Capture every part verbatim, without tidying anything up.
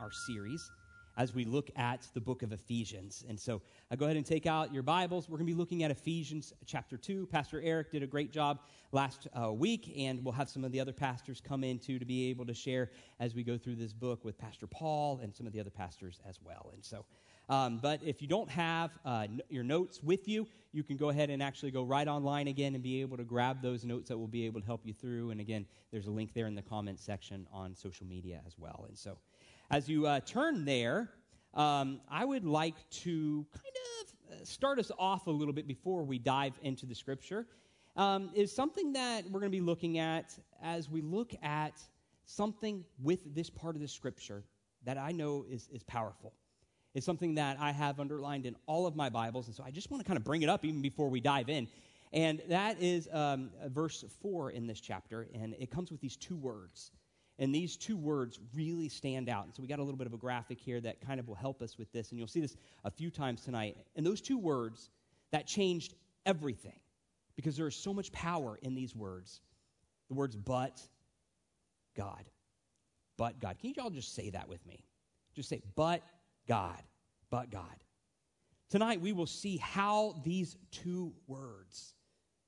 our series as we look at the book of Ephesians. And so uh, go ahead and take out your Bibles. We're going to be looking at Ephesians chapter two. Pastor Eric did a great job last uh, week, and we'll have some of the other pastors come in too to be able to share as we go through this book with Pastor Paul and some of the other pastors as well. And so, um, but if you don't have uh, n- your notes with you, you can go ahead and actually go right online again and be able to grab those notes that will be able to help you through. And again, there's a link there in the comments section on social media as well. And so as you uh, turn there, um, I would like to kind of start us off a little bit before we dive into the scripture, um, is something that we're going to be looking at as we look at something with this part of the scripture that I know is, is powerful. It's something that I have underlined in all of my Bibles, and so I just want to kind of bring it up even before we dive in. And that is um, verse four in this chapter, and it comes with these two words. And these two words really stand out. And so we got a little bit of a graphic here that kind of will help us with this. And you'll see this a few times tonight. And those two words, that changed everything. Because there is so much power in these words. The words, but God. But God. Can you all just say that with me? Just say, but God. But God. Tonight we will see how these two words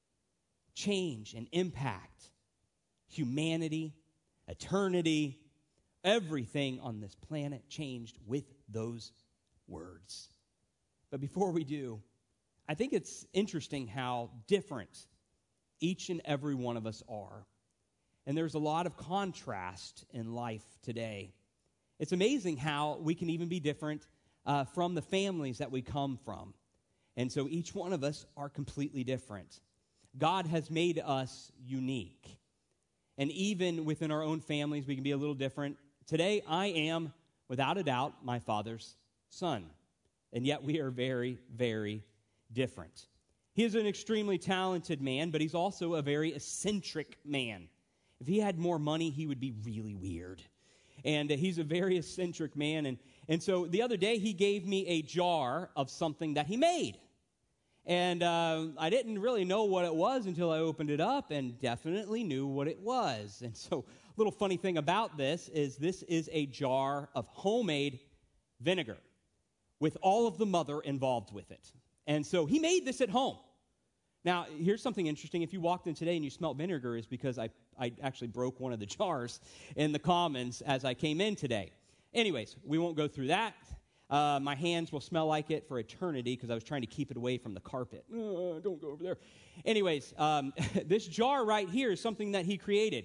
change and impact humanity, eternity, everything on this planet changed with those words. But before we do, I think it's interesting how different each and every one of us are. And there's a lot of contrast in life today. It's amazing how we can even be different uh, from the families that we come from. And so each one of us are completely different. God has made us unique. And even within our own families, we can be a little different. Today, I am, without a doubt, my father's son. And yet we are very, very different. He is an extremely talented man, but he's also a very eccentric man. If he had more money, he would be really weird. And uh, he's a very eccentric man. And, and so the other day, he gave me a jar of something that he made. And uh, I didn't really know what it was until I opened it up and definitely knew what it was. And so a little funny thing about this is this is a jar of homemade vinegar with all of the mother involved with it. And so he made this at home. Now, here's something interesting. If you walked in today and you smelled vinegar, is because I, I actually broke one of the jars in the commons as I came in today. Anyways, we won't go through that. Uh, my hands will smell like it for eternity because I was trying to keep it away from the carpet. Uh, don't go over there. Anyways, um, this jar right here is something that he created.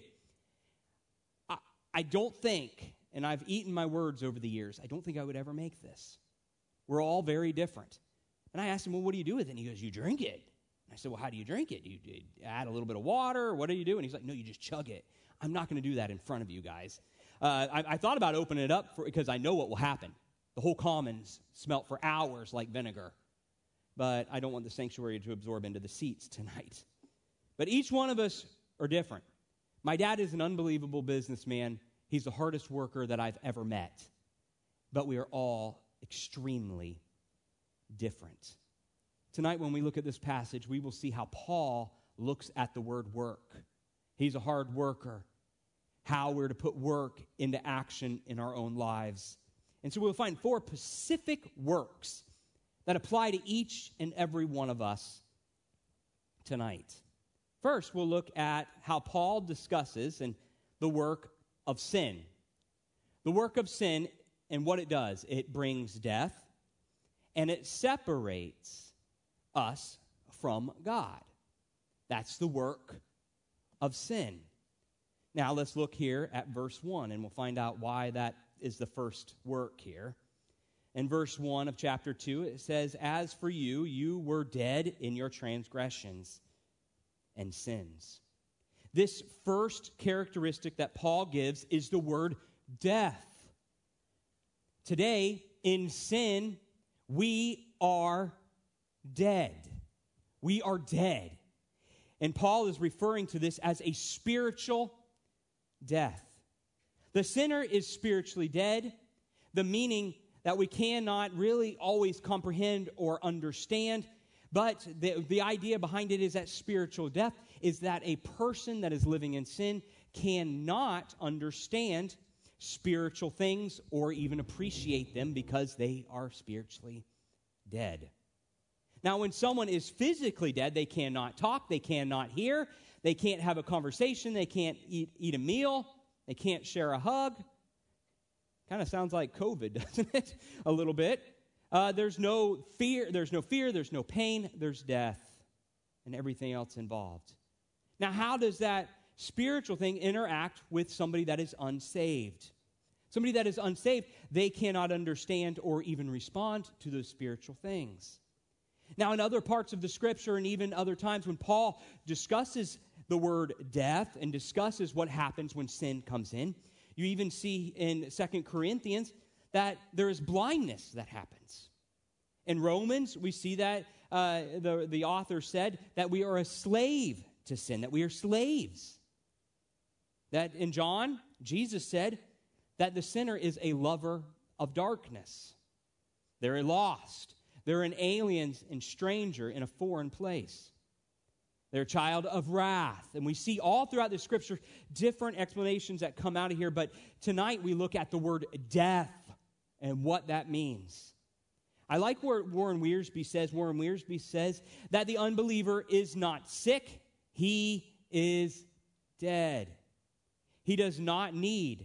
I, I don't think, and I've eaten my words over the years, I don't think I would ever make this. We're all very different. And I asked him, well, what do you do with it? And he goes, you drink it. And I said, well, how do you drink it? Do you, do you add a little bit of water? What do you do? And he's like, no, you just chug it. I'm not going to do that in front of you guys. Uh, I, I thought about opening it up for, because I know what will happen. The whole commons smelt for hours like vinegar. But I don't want the sanctuary to absorb into the seats tonight. But each one of us are different. My dad is an unbelievable businessman. He's the hardest worker that I've ever met. But we are all extremely different. Tonight when we look at this passage, we will see how Paul looks at the word work. He's a hard worker. How we're to put work into action in our own lives. And so we'll find four specific works that apply to each and every one of us tonight. First, we'll look at how Paul discusses and the work of sin. The work of sin and what it does. It brings death and it separates us from God. That's the work of sin. Now let's look here at verse one and we'll find out why that is the first work here. In verse one of chapter two, it says, as for you, you were dead in your transgressions and sins. This first characteristic that Paul gives is the word death. Today, in sin, we are dead. We are dead. And Paul is referring to this as a spiritual death. The sinner is spiritually dead, the meaning that we cannot really always comprehend or understand, but the, the idea behind it is that spiritual death is that a person that is living in sin cannot understand spiritual things or even appreciate them because they are spiritually dead. Now, when someone is physically dead, they cannot talk, they cannot hear, they can't have a conversation, they can't eat, eat a meal, they can't share a hug. Kind of sounds like COVID, doesn't it? A little bit. Uh, there's no fear, there's no fear, there's no pain, there's death and everything else involved. Now, how does that spiritual thing interact with somebody that is unsaved? Somebody that is unsaved, they cannot understand or even respond to those spiritual things. Now, in other parts of the Scripture and even other times when Paul discusses the word death and discusses what happens when sin comes in, you even see in Second Corinthians that there is blindness that happens. In Romans, we see that uh, the, the author said that we are a slave to sin, that we are slaves. That in John, Jesus said that the sinner is a lover of darkness. They're lost. They're an alien and stranger in a foreign place. They're a child of wrath. And we see all throughout the Scripture different explanations that come out of here. But tonight we look at the word death and what that means. I like what Warren Wiersbe says. Warren Wiersbe says that the unbeliever is not sick. He is dead. He does not need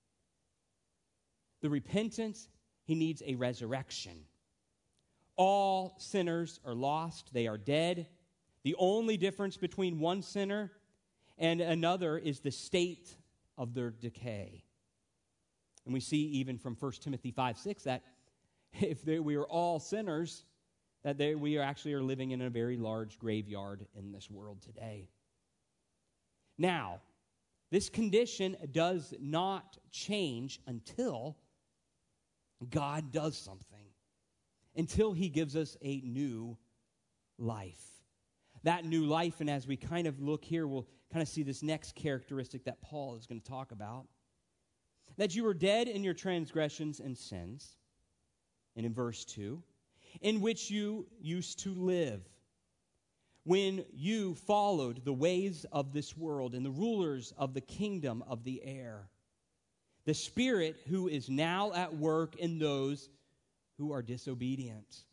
the repentance. He needs a resurrection. All sinners are lost. They are dead. The only difference between one sinner and another is the state of their decay. And we see even from First Timothy five six that if they, we are all sinners, that they, we are actually are living in a very large graveyard in this world today. Now, this condition does not change until God does something. Until he gives us a new life. That new life, and as we kind of look here, we'll kind of see this next characteristic that Paul is going to talk about. That you were dead in your transgressions and sins, and in verse two, in which you used to live, when you followed the ways of this world and the rulers of the kingdom of the air, the spirit who is now at work in those who are disobedient.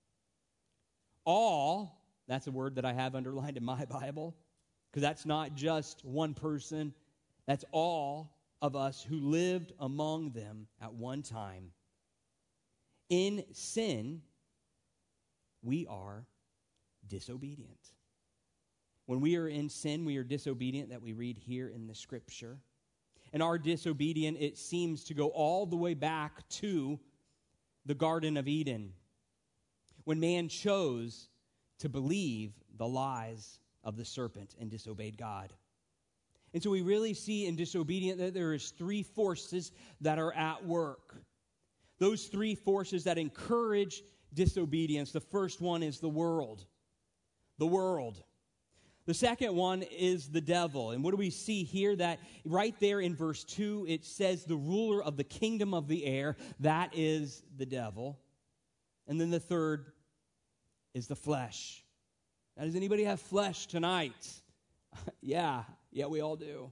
All, that's a word that I have underlined in my Bible, because that's not just one person, that's all of us who lived among them at one time. In sin, we are disobedient. When we are in sin, we are disobedient, that we read here in the Scripture. And our disobedience, it seems to go all the way back to the Garden of Eden, when man chose to believe the lies of the serpent and disobeyed God. And so we really see in disobedience that there is three forces that are at work. Those three forces that encourage disobedience. The first one is the world. The world. The second one is the devil. And what do we see here? That right there in verse two, it says the ruler of the kingdom of the air, that is the devil. And then the third is the flesh. Now, does anybody have flesh tonight? yeah, yeah, we all do.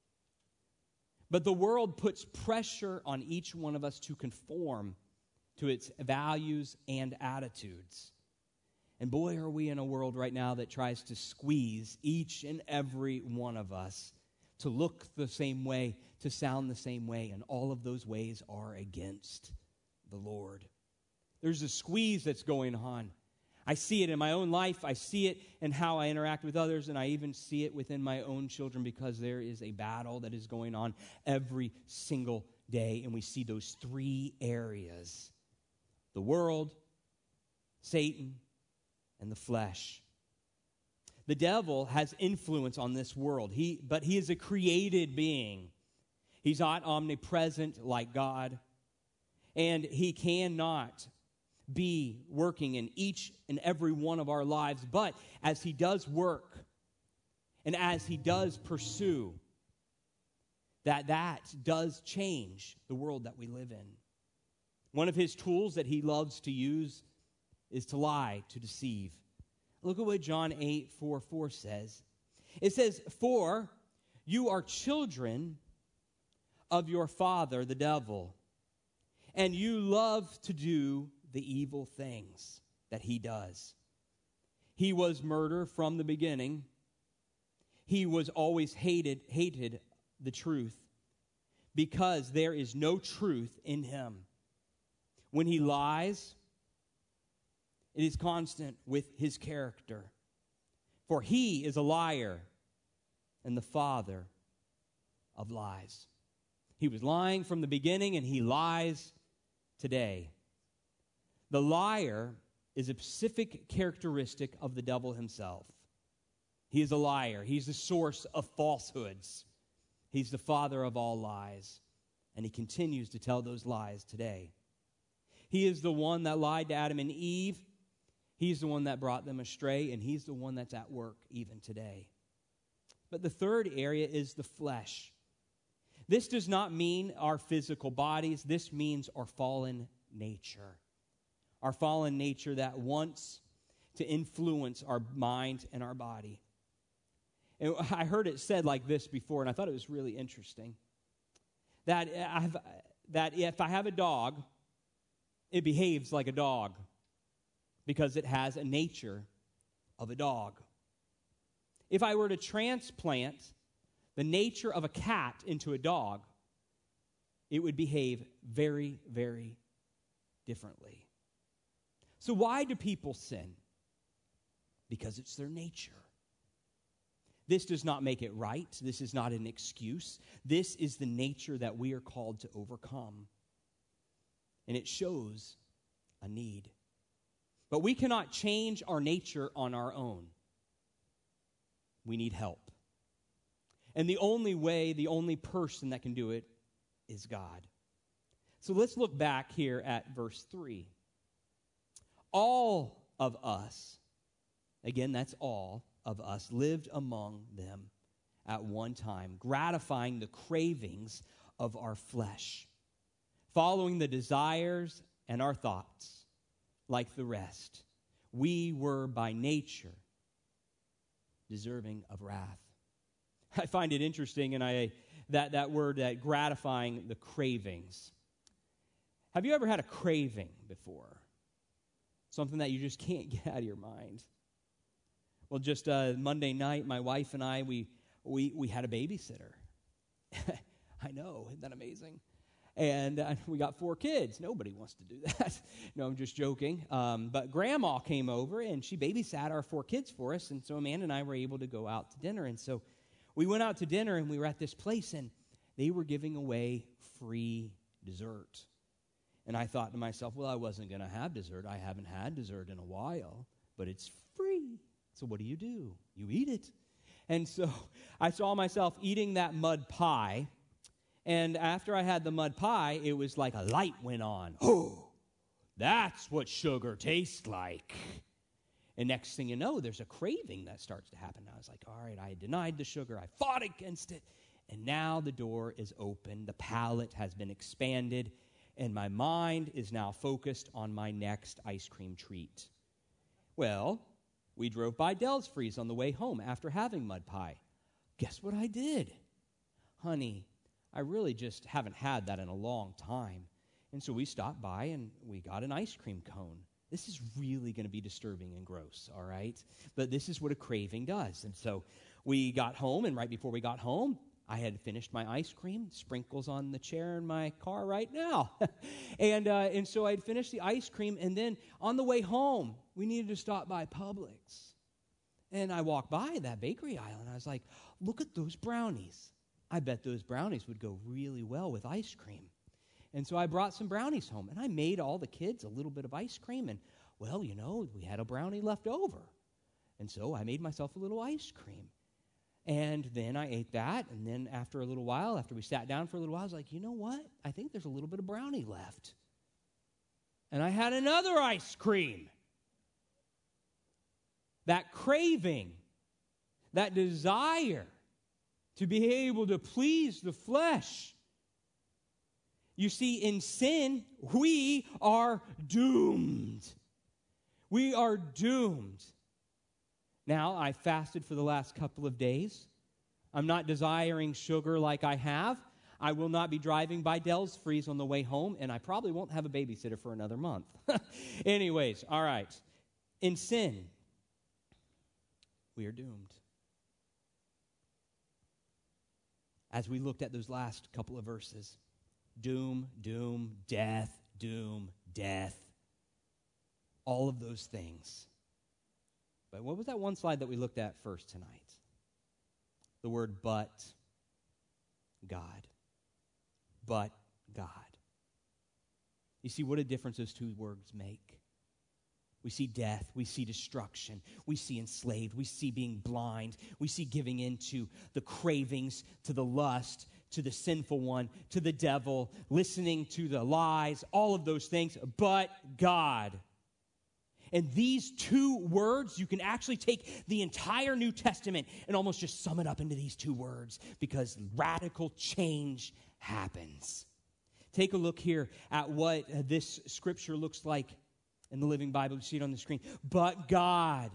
But the world puts pressure on each one of us to conform to its values and attitudes. And boy, are we in a world right now that tries to squeeze each and every one of us to look the same way, to sound the same way, and all of those ways are against the Lord. There's a squeeze that's going on. I see it in my own life. I see it in how I interact with others, and I even see it within my own children, because there is a battle that is going on every single day, and we see those three areas: the world, Satan, and the flesh. The devil has influence on this world, he, but he is a created being. He's not omnipresent like God, and he cannot be working in each and every one of our lives. But as he does work, and as he does pursue, that that does change the world that we live in. One of his tools that he loves to use is to lie, to deceive. Look at what John eight four four says. It says, "For you are children of your father, the devil, and you love to do the evil things that he does. He was murder from the beginning. He was always hated, hated the truth because there is no truth in him. When he lies, it is constant with his character. For he is a liar and the father of lies. He was lying from the beginning, and he lies today. The liar is a specific characteristic of the devil himself. He is a liar. He's the source of falsehoods. He's the father of all lies, and he continues to tell those lies today. He is the one that lied to Adam and Eve. He's the one that brought them astray, and he's the one that's at work even today. But the third area is the flesh. This does not mean our physical bodies. This means our fallen nature. Our fallen nature that wants to influence our mind and our body. And I heard it said like this before, and I thought it was really interesting. That, I've, that if I have a dog, it behaves like a dog because it has a nature of a dog. If I were to transplant the nature of a cat into a dog, it would behave very, very differently. So why do people sin? Because it's their nature. This does not make it right. This is not an excuse. This is the nature that we are called to overcome. And it shows a need. But we cannot change our nature on our own. We need help. And the only way, the only person that can do it is God. So let's look back here at verse three. All of us, again, that's all of us, lived among them at one time, gratifying the cravings of our flesh, following the desires and our thoughts like the rest. We were by nature deserving of wrath. I find it interesting, and I that, that word, that gratifying the cravings. Have you ever had a craving before? Something that you just can't get out of your mind. Well, just uh, Monday night, my wife and I, we we we had a babysitter. I know, isn't that amazing? And uh, we got four kids. Nobody wants to do that. No, I'm just joking. Um, but Grandma came over, and she babysat our four kids for us, and so Amanda and I were able to go out to dinner. And so we went out to dinner, and we were at this place, and they were giving away free dessert. And I thought to myself, well, I wasn't going to have dessert. I haven't had dessert in a while, but it's free. So what do you do? You eat it. And so I saw myself eating that mud pie. And after I had the mud pie, it was like a light went on. Oh, that's what sugar tastes like. And next thing you know, there's a craving that starts to happen. I was like, all right, I denied the sugar. I fought against it. And now the door is open. The palate has been expanded. And my mind is now focused on my next ice cream treat. Well, we drove by Del's Freeze on the way home after having mud pie. Guess what I did? Honey, I really just haven't had that in a long time. And so we stopped by and we got an ice cream cone. This is really going to be disturbing and gross, all right? But this is what a craving does. And so we got home, and right before we got home, I had finished my ice cream, sprinkles on the chair in my car right now. and uh, and so I had finished the ice cream, and then on the way home, we needed to stop by Publix. And I walked by that bakery aisle, and I was like, look at those brownies. I bet those brownies would go really well with ice cream. And so I brought some brownies home, and I made all the kids a little bit of ice cream, and, well, you know, we had a brownie left over. And so I made myself a little ice cream. And then I ate that, and then after a little while, after we sat down for a little while, I was like, you know what? I think there's a little bit of brownie left. And I had another ice cream. That craving, that desire to be able to please the flesh. You see, in sin, we are doomed. We are doomed. Now, I fasted for the last couple of days. I'm not desiring sugar like I have. I will not be driving by Dell's Freeze on the way home, and I probably won't have a babysitter for another month. Anyways, all right. In sin, we are doomed. As we looked at those last couple of verses, doom, doom, death, doom, death, all of those things. But what was that one slide that we looked at first tonight? The word but God. But God. You see what a difference those two words make. We see death, we see destruction, we see enslaved, we see being blind, we see giving in to the cravings, to the lust, to the sinful one, to the devil, listening to the lies, all of those things, but God. And these two words, you can actually take the entire New Testament and almost just sum it up into these two words, because radical change happens. Take a look here at what this scripture looks like in the Living Bible. You see it on the screen. But God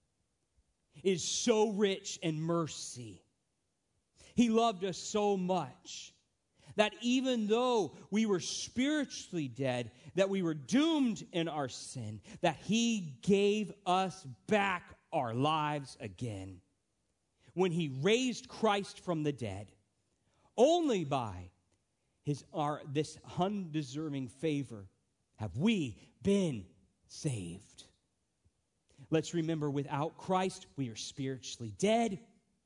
is so rich in mercy. He loved us so much that even though we were spiritually dead, that we were doomed in our sin, that He gave us back our lives again. When He raised Christ from the dead, only by His our this undeserving favor have we been saved. Let's remember, without Christ, we are spiritually dead.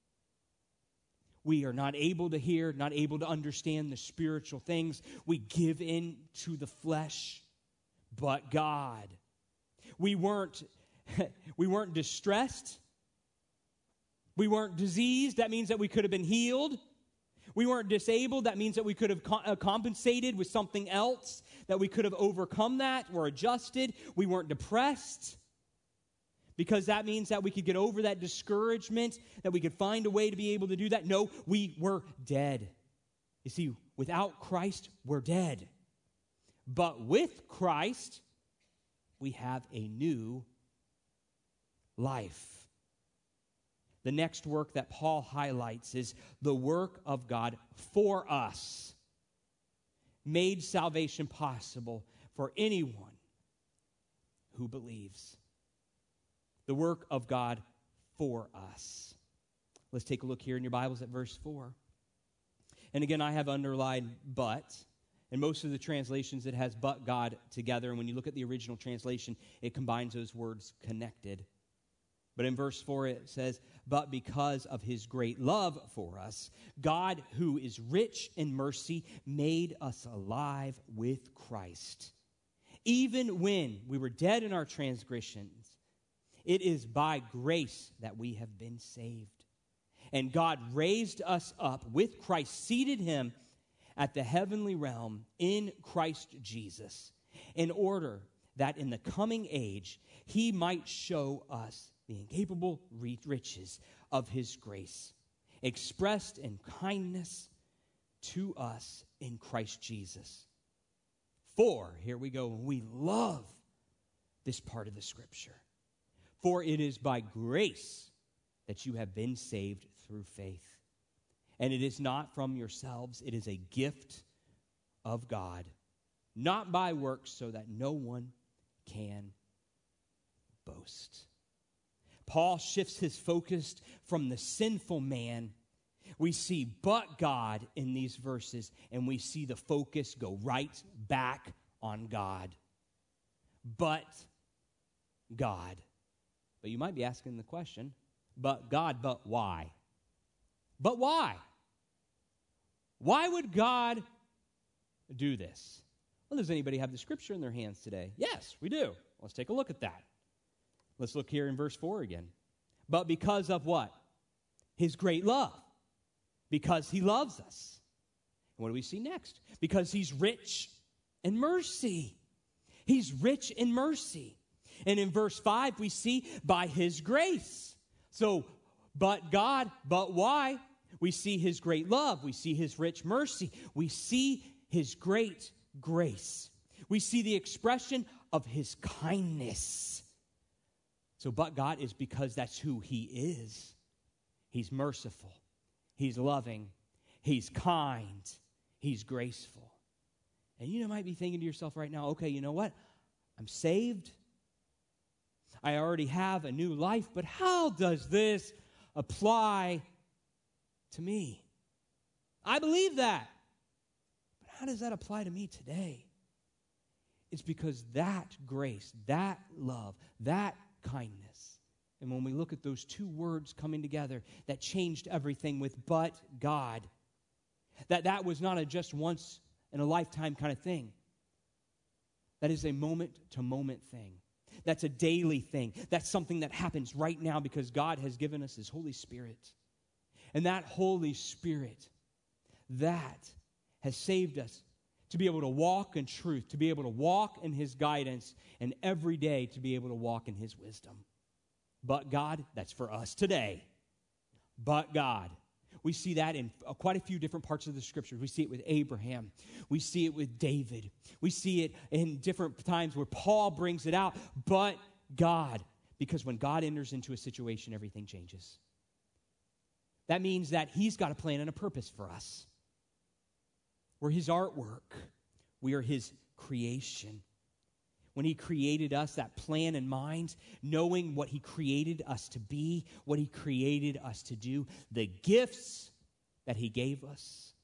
We are not able to hear, not able to understand the spiritual things. We give in to the flesh. But God, we weren't, we weren't distressed. We weren't diseased. That means that we could have been healed. We weren't disabled. That means that we could have co- uh, compensated with something else, that we could have overcome that or adjusted. We weren't depressed, because that means that we could get over that discouragement, that we could find a way to be able to do that. No, we were dead. You see, without Christ, we're dead. But with Christ, we have a new life. The next work that Paul highlights is the work of God for us, made salvation possible for anyone who believes. The work of God for us. Let's take a look here in your Bibles at verse four. And again, I have underlined but. In most of the translations, it has but God together. And when you look at the original translation, it combines those words connected. But in verse four, it says, but because of His great love for us, God, who is rich in mercy, made us alive with Christ. Even when we were dead in our transgressions, it is by grace that we have been saved. And God raised us up with Christ, seated Him at the heavenly realm in Christ Jesus, in order that in the coming age He might show us the incapable riches of His grace, expressed in kindness to us in Christ Jesus. For, here we go, we love this part of the Scripture. For it is by grace that you have been saved through faith. And it is not from yourselves, it is a gift of God, not by works, so that no one can boast. Paul shifts his focus from the sinful man. We see but God in these verses, and we see the focus go right back on God. But God. But you might be asking the question, but God, but why? But why? Why would God do this? Well, does anybody have the scripture in their hands today? Yes, we do. Let's take a look at that. Let's look here in verse four again. But because of what? His great love. Because He loves us. And what do we see next? Because He's rich in mercy. He's rich in mercy. And in verse five, we see by His grace. So, but God, but why? We see His great love. We see His rich mercy. We see His great grace. We see the expression of His kindness. So, but God is because that's who He is. He's merciful. He's loving. He's kind. He's graceful. And you might be thinking to yourself right now, okay, you know what? I'm saved. I already have a new life, but how does this apply to me? I believe that. But how does that apply to me today? It's because that grace, that love, that kindness, and when we look at those two words coming together, that changed everything with but God, that that was not a just once in a lifetime kind of thing. That is a moment-to-moment thing. That's a daily thing. That's something that happens right now because God has given us His Holy Spirit. And that Holy Spirit, that has saved us to be able to walk in truth, to be able to walk in His guidance, and every day to be able to walk in His wisdom. But God, that's for us today. But God. We see that in quite a few different parts of the Scriptures. We see it with Abraham. We see it with David. We see it in different times where Paul brings it out. But God. Because when God enters into a situation, everything changes. That means that He's got a plan and a purpose for us. We're His artwork. We are His creation. When He created us, that plan in mind, knowing what He created us to be, what He created us to do, the gifts that He gave us.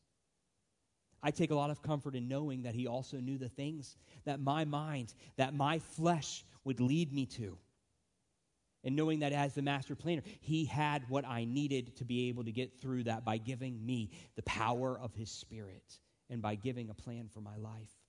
I take a lot of comfort in knowing that He also knew the things that my mind, that my flesh would lead me to. And knowing that as the master planner, He had what I needed to be able to get through that by giving me the power of His Spirit and by giving a plan for my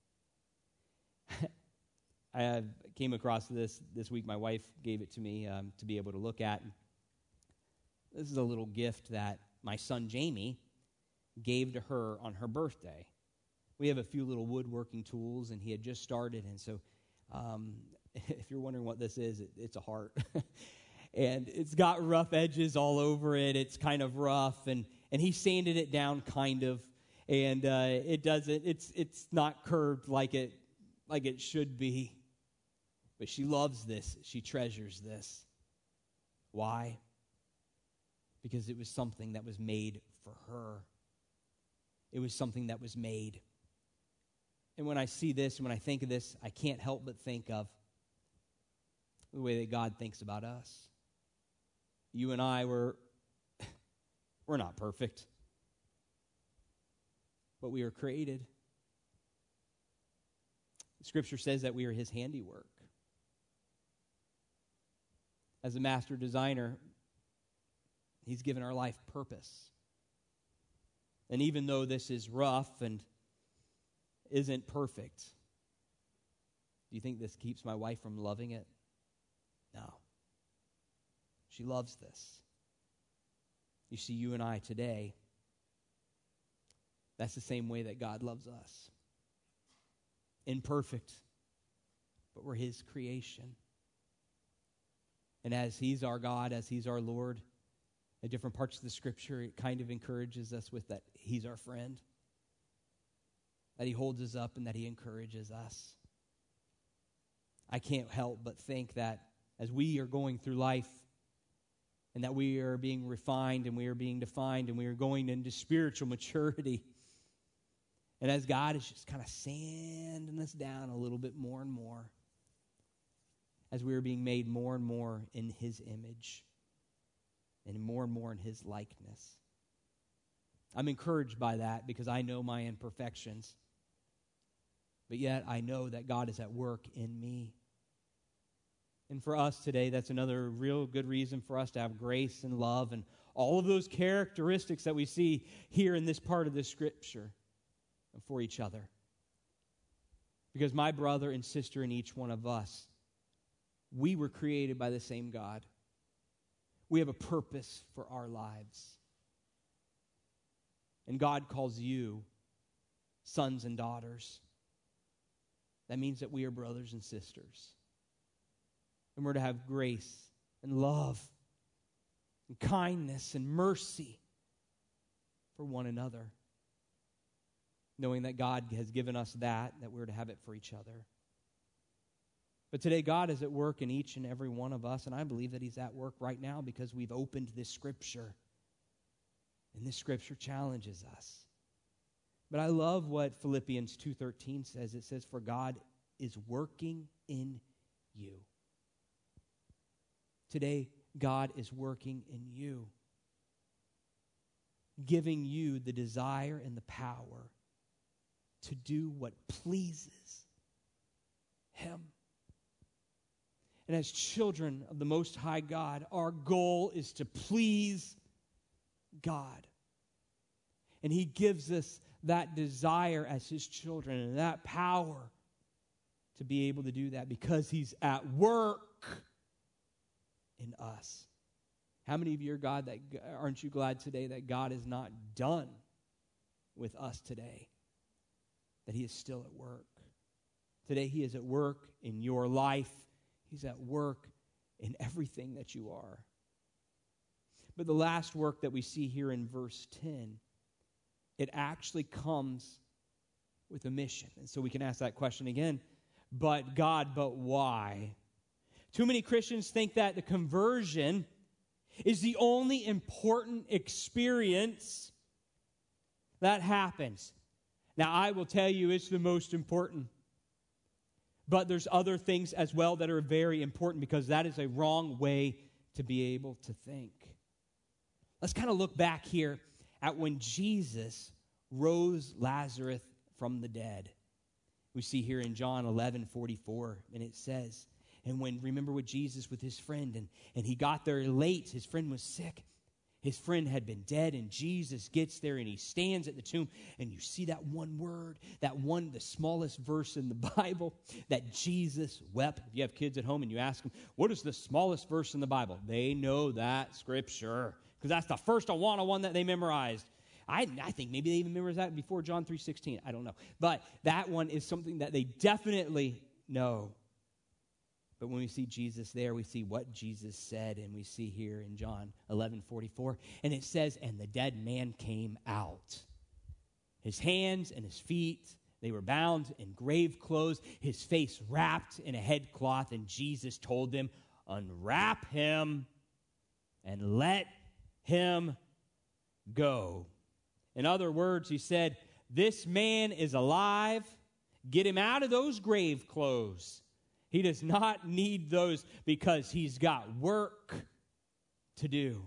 life. I came across this this week. My wife gave it to me um, to be able to look at. This is a little gift that my son Jamie gave to her on her birthday. We have a few little woodworking tools, and he had just started. And so um, if you're wondering what this is, it, it's a heart. And it's got rough edges all over it. It's kind of rough. And, and he sanded it down kind of. And uh, it doesn't, it's it's not curved like it like it should be. But she loves this. She treasures this. Why? Because it was something that was made for her. It was something that was made. And when I see this, and when I think of this, I can't help but think of the way that God thinks about us. You and I, were we're not perfect. But we are created. Scripture says that we are His handiwork. As a master designer, He's given our life purpose. And even though this is rough and isn't perfect, do you think this keeps my wife from loving it? No. She loves this. You see, you and I today, that's the same way that God loves us. Imperfect, but we're His creation. And as He's our God, as He's our Lord, at different parts of the Scripture, it kind of encourages us with that He's our friend, that He holds us up and that He encourages us. I can't help but think that as we are going through life and that we are being refined and we are being defined and we are going into spiritual maturity, and as God is just kind of sanding us down a little bit more and more, as we are being made more and more in His image and more and more in His likeness. I'm encouraged by that because I know my imperfections. But yet I know that God is at work in me. And for us today, that's another real good reason for us to have grace and love and all of those characteristics that we see here in this part of the Scripture for each other. Because my brother and sister and each one of us, we were created by the same God. We have a purpose for our lives. And God calls you sons and daughters. That means that we are brothers and sisters. And we're to have grace and love and kindness and mercy for one another. Knowing that God has given us that, that we're to have it for each other. But today, God is at work in each and every one of us, and I believe that He's at work right now because we've opened this Scripture. And this Scripture challenges us. But I love what Philippians two thirteen says. It says, for God is working in you. Today, God is working in you, giving you the desire and the power to do what pleases Him. And as children of the Most High God, our goal is to please God. And He gives us that desire as His children and that power to be able to do that because He's at work in us. How many of you are God that aren't you glad today that God is not done with us today? That He is still at work. Today He is at work in your life. He's at work in everything that you are. But the last work that we see here in verse ten, it actually comes with a mission. And so we can ask that question again. But God, but why? Too many Christians think that the conversion is the only important experience that happens. Now, I will tell you it's the most important. But there's other things as well that are very important because that is a wrong way to be able to think. Let's kind of look back here at when Jesus rose Lazarus from the dead. We see here in John eleven forty-four, and it says, and when, remember with Jesus with his friend, and, and he got there late, his friend was sick. His friend had been dead, and Jesus gets there, and he stands at the tomb, and you see that one word, that one, the smallest verse in the Bible, that Jesus wept. If you have kids at home and you ask them, what is the smallest verse in the Bible? They know that scripture, because that's the first Awana one that they memorized. I, I think maybe they even memorized that before John three sixteen. I don't know. But that one is something that they definitely know. But when we see Jesus there, we see what Jesus said, and we see here in John eleven forty-four, and it says, and the dead man came out. His hands and his feet, they were bound in grave clothes, his face wrapped in a headcloth, and Jesus told them, unwrap him and let him go. In other words, he said, this man is alive. Get him out of those grave clothes. He does not need those because he's got work to do.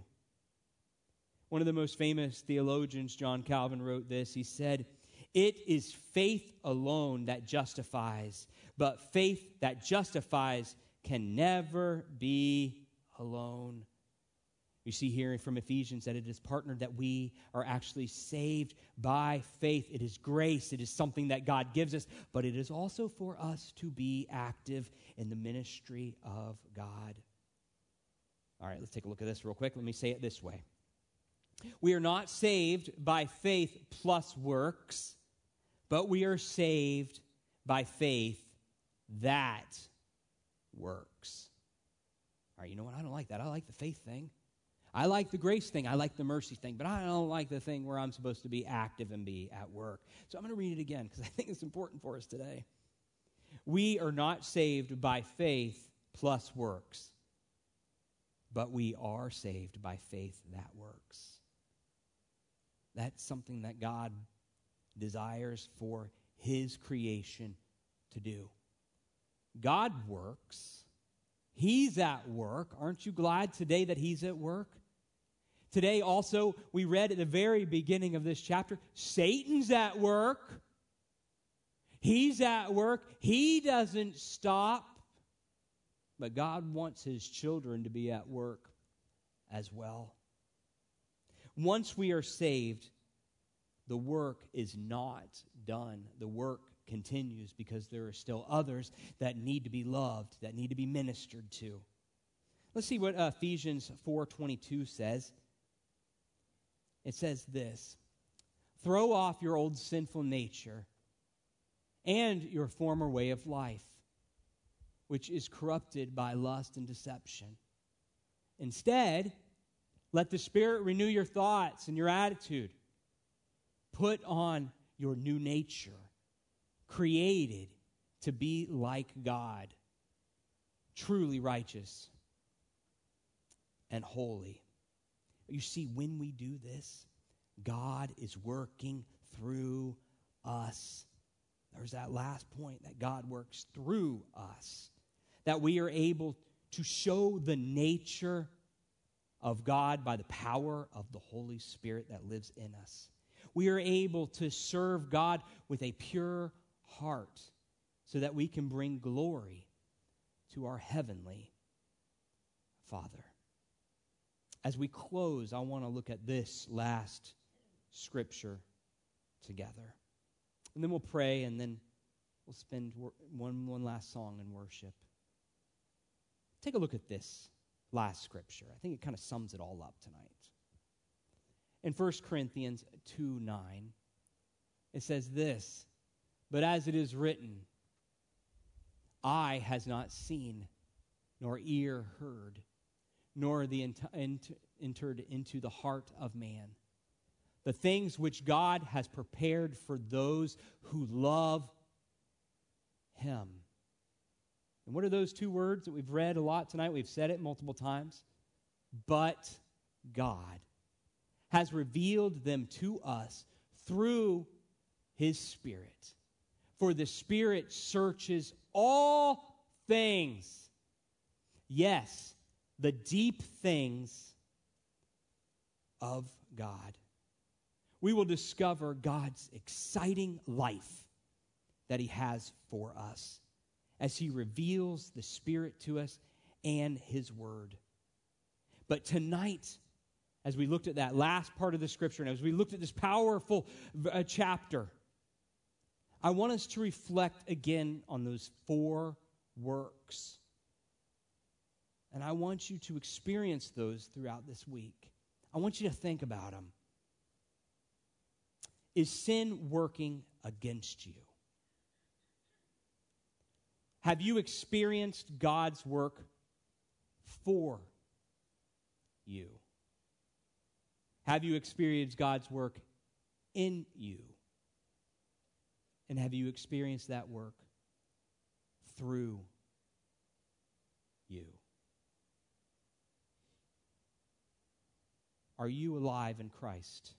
One of the most famous theologians, John Calvin, wrote this. He said, it is faith alone that justifies, but faith that justifies can never be alone. You see here from Ephesians that it is partnered that we are actually saved by faith. It is grace. It is something that God gives us, but it is also for us to be active in the ministry of God. All right, let's take a look at this real quick. Let me say it this way. We are not saved by faith plus works, but we are saved by faith that works. All right, you know what? I don't like that. I like the faith thing. I like the grace thing. I like the mercy thing. But I don't like the thing where I'm supposed to be active and be at work. So I'm going to read it again because I think it's important for us today. We are not saved by faith plus works, but we are saved by faith that works. That's something that God desires for His creation to do. God works. He's at work. Aren't you glad today that He's at work? Today also, we read at the very beginning of this chapter, Satan's at work. He's at work. He doesn't stop. But God wants His children to be at work as well. Once we are saved, the work is not done. The work continues because there are still others that need to be loved, that need to be ministered to. Let's see what Ephesians four twenty-two says. It says this, throw off your old sinful nature and your former way of life, which is corrupted by lust and deception. Instead, let the Spirit renew your thoughts and your attitude. Put on your new nature, created to be like God, truly righteous and holy. You see, when we do this, God is working through us. There's that last point, that God works through us, that we are able to show the nature of God by the power of the Holy Spirit that lives in us. We are able to serve God with a pure heart so that we can bring glory to our heavenly Father. As we close, I want to look at this last scripture together. And then we'll pray, and then we'll spend one, one last song in worship. Take a look at this last scripture. I think it kind of sums it all up tonight. In First Corinthians two nine, it says this, "But as it is written, eye has not seen, nor ear heard, nor the ent- ent- entered into the heart of man, the things which God has prepared for those who love him." And what are those two words that we've read a lot tonight? We've said it multiple times. But God has revealed them to us through his Spirit. For the Spirit searches all things. Yes, the deep things of God. We will discover God's exciting life that he has for us as he reveals the Spirit to us and his word. But tonight, as we looked at that last part of the scripture, and as we looked at this powerful uh, chapter, I want us to reflect again on those four works. And I want you to experience those throughout this week. I want you to think about them. Is sin working against you? Have you experienced God's work for you? Have you experienced God's work in you? And have you experienced that work through you? Are you alive in Christ,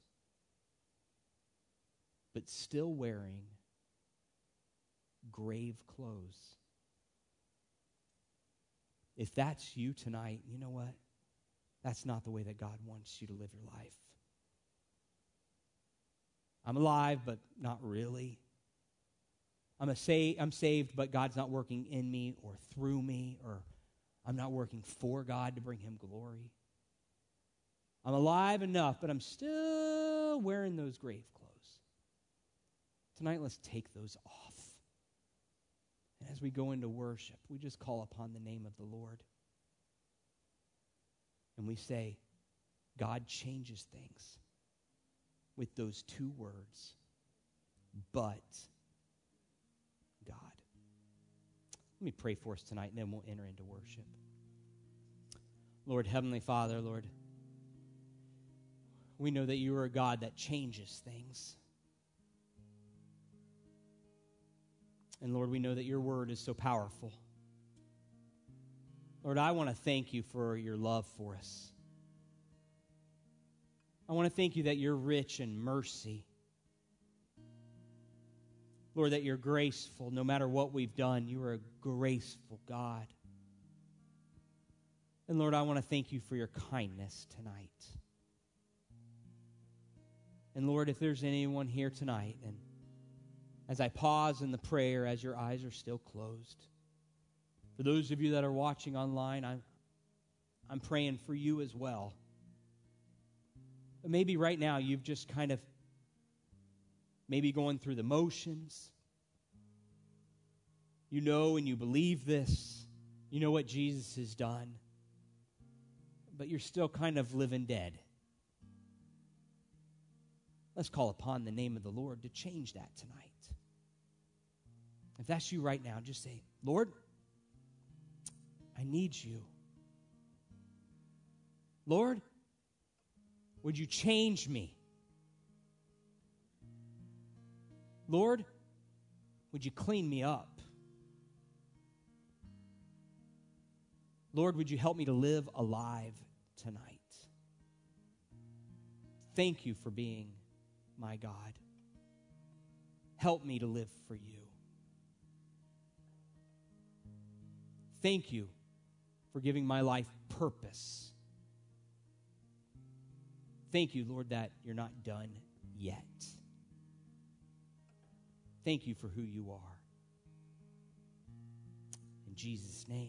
but still wearing grave clothes? If that's you tonight, you know what? That's not the way that God wants you to live your life. I'm alive, but not really. I'm, a sa- I'm saved, but God's not working in me or through me, or I'm not working for God to bring him glory. I'm alive enough, but I'm still wearing those grave clothes. Tonight, let's take those off. And as we go into worship, we just call upon the name of the Lord. And we say, God changes things with those two words, but God. Let me pray for us tonight, and then we'll enter into worship. Lord, Heavenly Father, Lord, we know that you are a God that changes things. And Lord, we know that your word is so powerful. Lord, I want to thank you for your love for us. I want to thank you that you're rich in mercy. Lord, that you're graceful. No matter what we've done, you are a graceful God. And Lord, I want to thank you for your kindness tonight. And Lord, if there's anyone here tonight, and as I pause in the prayer, as your eyes are still closed, for those of you that are watching online, I'm, I'm praying for you as well. But maybe right now you've just kind of maybe going through the motions. You know and you believe this. You know what Jesus has done. But you're still kind of living dead. Let's call upon the name of the Lord to change that tonight. If that's you right now, just say, Lord, I need you. Lord, would you change me? Lord, would you clean me up? Lord, would you help me to live alive tonight? Thank you for being my God. Help me to live for you. Thank you for giving my life purpose. Thank you, Lord, that you're not done yet. Thank you for who you are. In Jesus' name.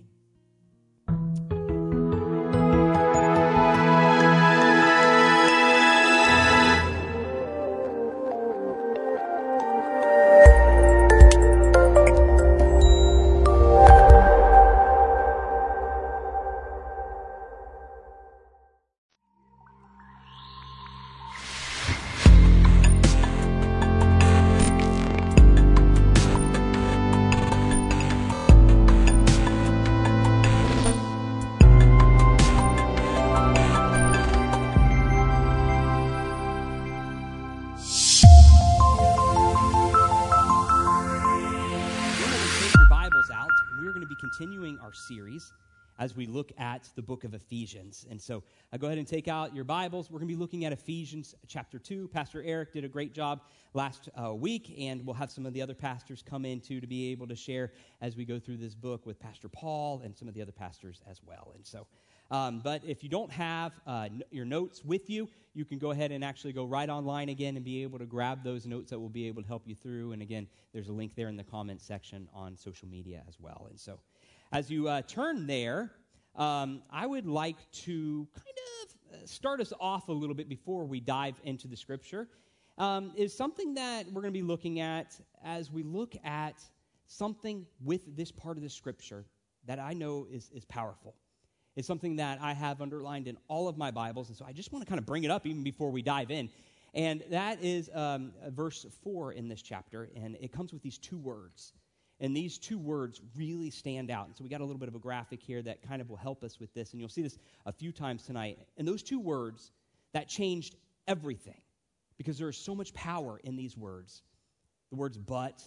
Continuing our series as we look at the book of Ephesians. And so uh, go ahead and take out your Bibles. We're going to be looking at Ephesians chapter two. Pastor Eric did a great job last uh, week, and we'll have some of the other pastors come in too to be able to share as we go through this book with Pastor Paul and some of the other pastors as well. And so, um, but if you don't have uh, n- your notes with you, you can go ahead and actually go right online again and be able to grab those notes that will be able to help you through. And again, there's a link there in the comments section on social media as well. And so, as you uh, turn there, um, I would like to kind of start us off a little bit before we dive into the Scripture, um, is something that we're going to be looking at as we look at something with this part of the Scripture that I know is, is powerful. It's something that I have underlined in all of my Bibles, and so I just want to kind of bring it up even before we dive in. And that is um, verse four in this chapter, and it comes with these two words. And these two words really stand out. And so we got a little bit of a graphic here that kind of will help us with this. And you'll see this a few times tonight. And those two words, that changed everything. Because there is so much power in these words. The words, but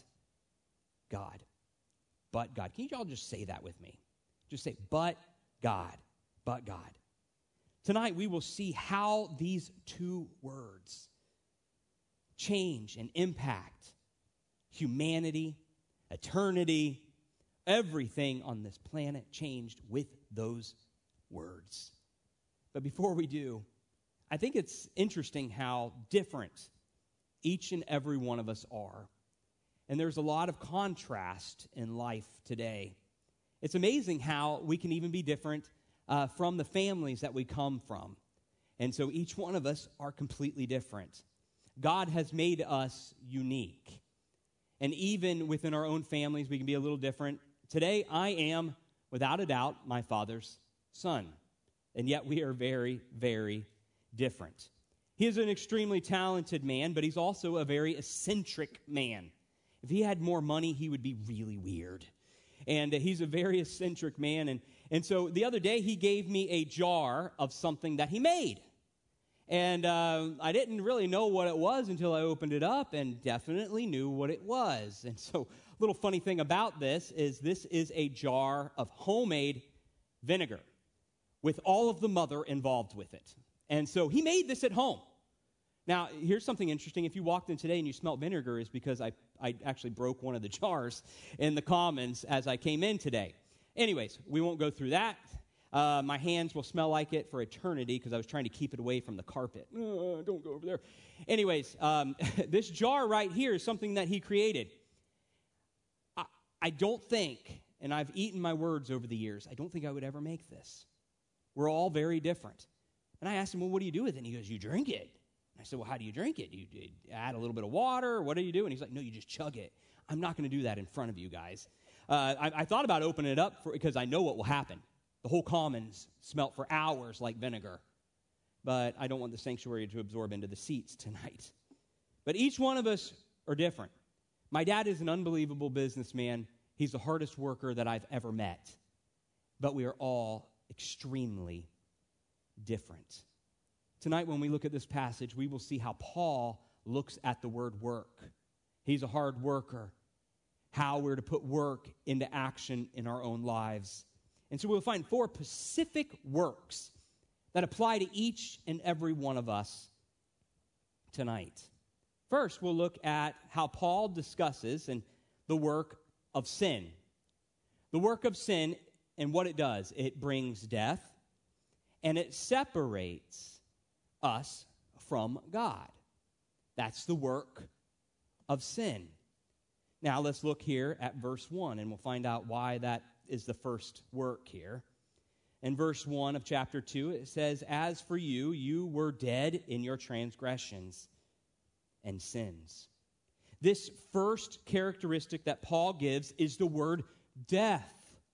God. But God. Can you all just say that with me? Just say, but God. But God. Tonight we will see how these two words change and impact humanity, eternity, everything on this planet changed with those words. But before we do, I think it's interesting how different each and every one of us are. And there's a lot of contrast in life today. It's amazing how we can even be different uh, from the families that we come from. And so each one of us are completely different. God has made us unique. And even within our own families, we can be a little different. Today, I am, without a doubt, my father's son. And yet we are very, very different. He is an extremely talented man, but he's also a very eccentric man. If he had more money, he would be really weird. And uh, he's a very eccentric man. And, and so the other day, he gave me a jar of something that he made. And uh, I didn't really know what it was until I opened it up and definitely knew what it was. And so a little funny thing about this is this is a jar of homemade vinegar with all of the mother involved with it. And so he made this at home. Now, here's something interesting. If you walked in today and you smelled vinegar, is because I, I actually broke one of the jars in the commons as I came in today. Anyways, we won't go through that. Uh, my hands will smell like it for eternity because I was trying to keep it away from the carpet. Uh, don't go over there. Anyways, um, this jar right here is something that he created. I, I don't think, and I've eaten my words over the years, I don't think I would ever make this. We're all very different. And I asked him, well, what do you do with it? And he goes, you drink it. And I said, well, how do you drink it? Do you, do you add a little bit of water? What do you do? And he's like, no, you just chug it. I'm not going to do that in front of you guys. Uh, I, I thought about opening it up for, because I know what will happen. The whole commons smelt for hours like vinegar. But I don't want the sanctuary to absorb into the seats tonight. But each one of us are different. My dad is an unbelievable businessman. He's the hardest worker that I've ever met. But we are all extremely different. Tonight when we look at this passage, we will see how Paul looks at the word work. He's a hard worker. How we're to put work into action in our own lives. And so we'll find four specific works that apply to each and every one of us tonight. First, we'll look at how Paul discusses and the work of sin. The work of sin and what it does. It brings death, and it separates us from God. That's the work of sin. Now, let's look here at verse one, and we'll find out why that is the first work here. In verse one of chapter two, it says, "As for you, you were dead in your transgressions and sins." This first characteristic that Paul gives is the word death.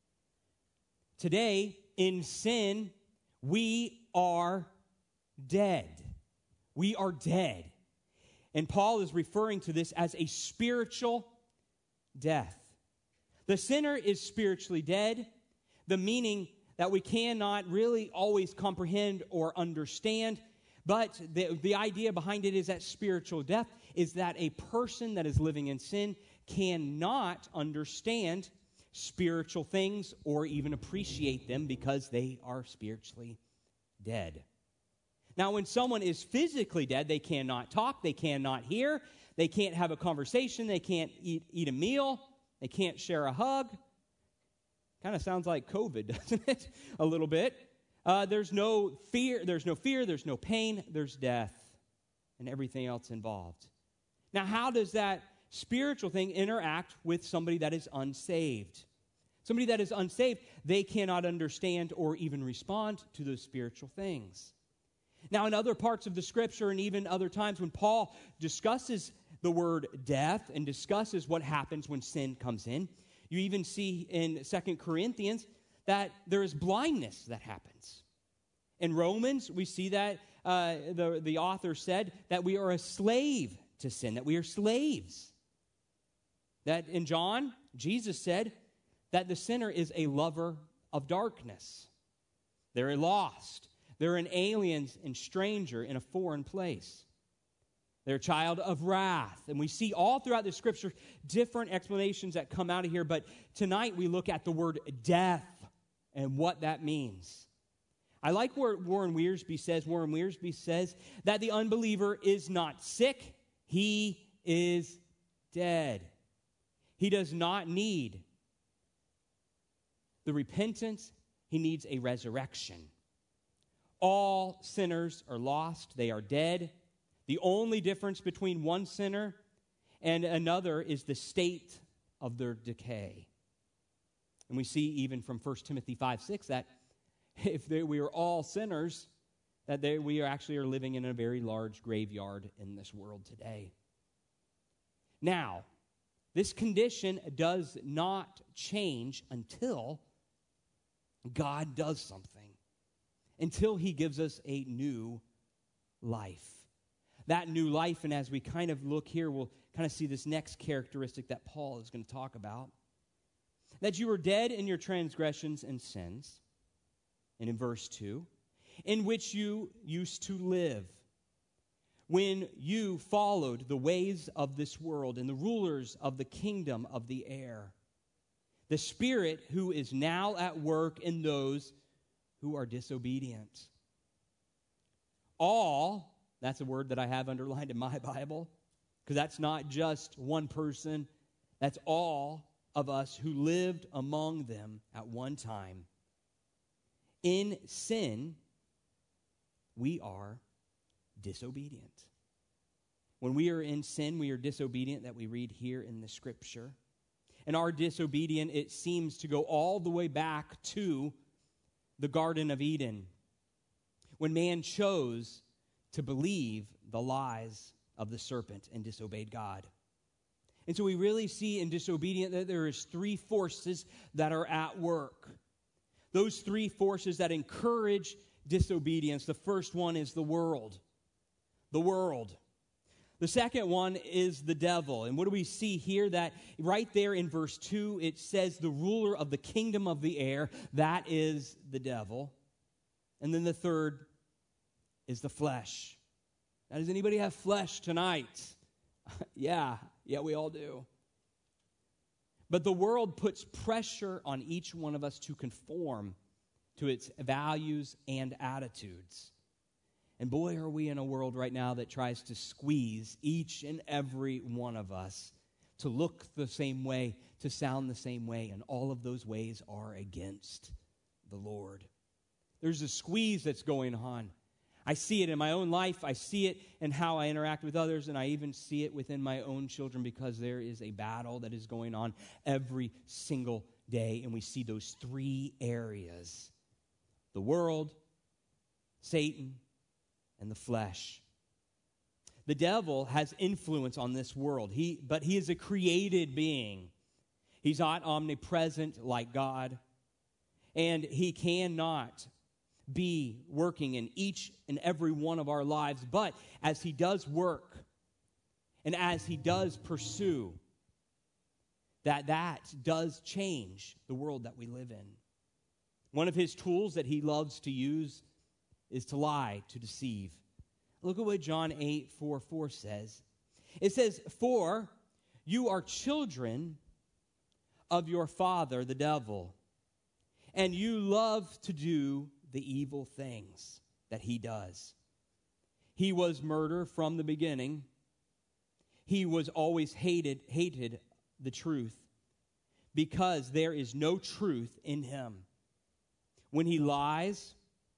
Today, in sin, we are dead. We are dead. And Paul is referring to this as a spiritual death. The sinner is spiritually dead, the meaning that we cannot really always comprehend or understand. But the, the idea behind it is that spiritual death is that a person that is living in sin cannot understand spiritual things or even appreciate them because they are spiritually dead. Now, when someone is physically dead, they cannot talk, they cannot hear, they can't have a conversation, they can't eat, eat a meal, they can't share a hug. Kind of sounds like COVID, doesn't it? A little bit. Uh, there's no fear, there's no fear, there's no pain, there's death, and everything else involved. Now, how does that spiritual thing interact with somebody that is unsaved? Somebody that is unsaved, they cannot understand or even respond to those spiritual things. Now, in other parts of the Scripture and even other times when Paul discusses the word death and discusses what happens when sin comes in, you even see in Second Corinthians that there is blindness that happens. In Romans, we see that uh, the, the author said that we are a slave to sin, that we are slaves. That in John, Jesus said that the sinner is a lover of darkness. They're lost. They're an alien and stranger in a foreign place. They're a child of wrath. And we see all throughout the Scripture different explanations that come out of here. But tonight we look at the word death and what that means. I like what Warren Wiersbe says. Warren Wiersbe says that the unbeliever is not sick. He is dead. He does not need the repentance. He needs a resurrection. All sinners are lost. They are dead. The only difference between one sinner and another is the state of their decay. And we see even from First Timothy five six that if they, we are all sinners, that they, we are actually are living in a very large graveyard in this world today. Now, this condition does not change until God does something, until He gives us a new life. That new life, and as we kind of look here, we'll kind of see this next characteristic that Paul is going to talk about. That you were dead in your transgressions and sins, and in verse two, in which you used to live, when you followed the ways of this world and the rulers of the kingdom of the air, the Spirit who is now at work in those who are disobedient. All, that's a word that I have underlined in my Bible, because that's not just one person, that's all of us who lived among them at one time. In sin, we are disobedient. When we are in sin, we are disobedient, that we read here in the Scripture. And our disobedience, it seems to go all the way back to the Garden of Eden, when man chose to believe the lies of the serpent and disobeyed God. And so we really see in disobedience that there is three forces that are at work. Those three forces that encourage disobedience. The first one is the world. The world. The second one is the devil. And what do we see here? That right there in verse two, it says the ruler of the kingdom of the air. That is the devil. And then the third is the flesh. Now, does anybody have flesh tonight? yeah, yeah, we all do. But the world puts pressure on each one of us to conform to its values and attitudes. And boy, are we in a world right now that tries to squeeze each and every one of us to look the same way, to sound the same way, and all of those ways are against the Lord. There's a squeeze that's going on. I see it in my own life. I see it in how I interact with others, and I even see it within my own children because there is a battle that is going on every single day, and we see those three areas: the world, Satan, and the flesh. The devil has influence on this world, he, but he is a created being. He's not omnipresent like God, and he cannot be working in each and every one of our lives. But as he does work, and as he does pursue, that that does change the world that we live in. One of his tools that he loves to use is to lie, to deceive. Look at what John eight four four says. It says, "For you are children of your father, the devil, and you love to do the evil things that he does. He was murder from the beginning. He was always hated, hated the truth, because there is no truth in him. When he lies,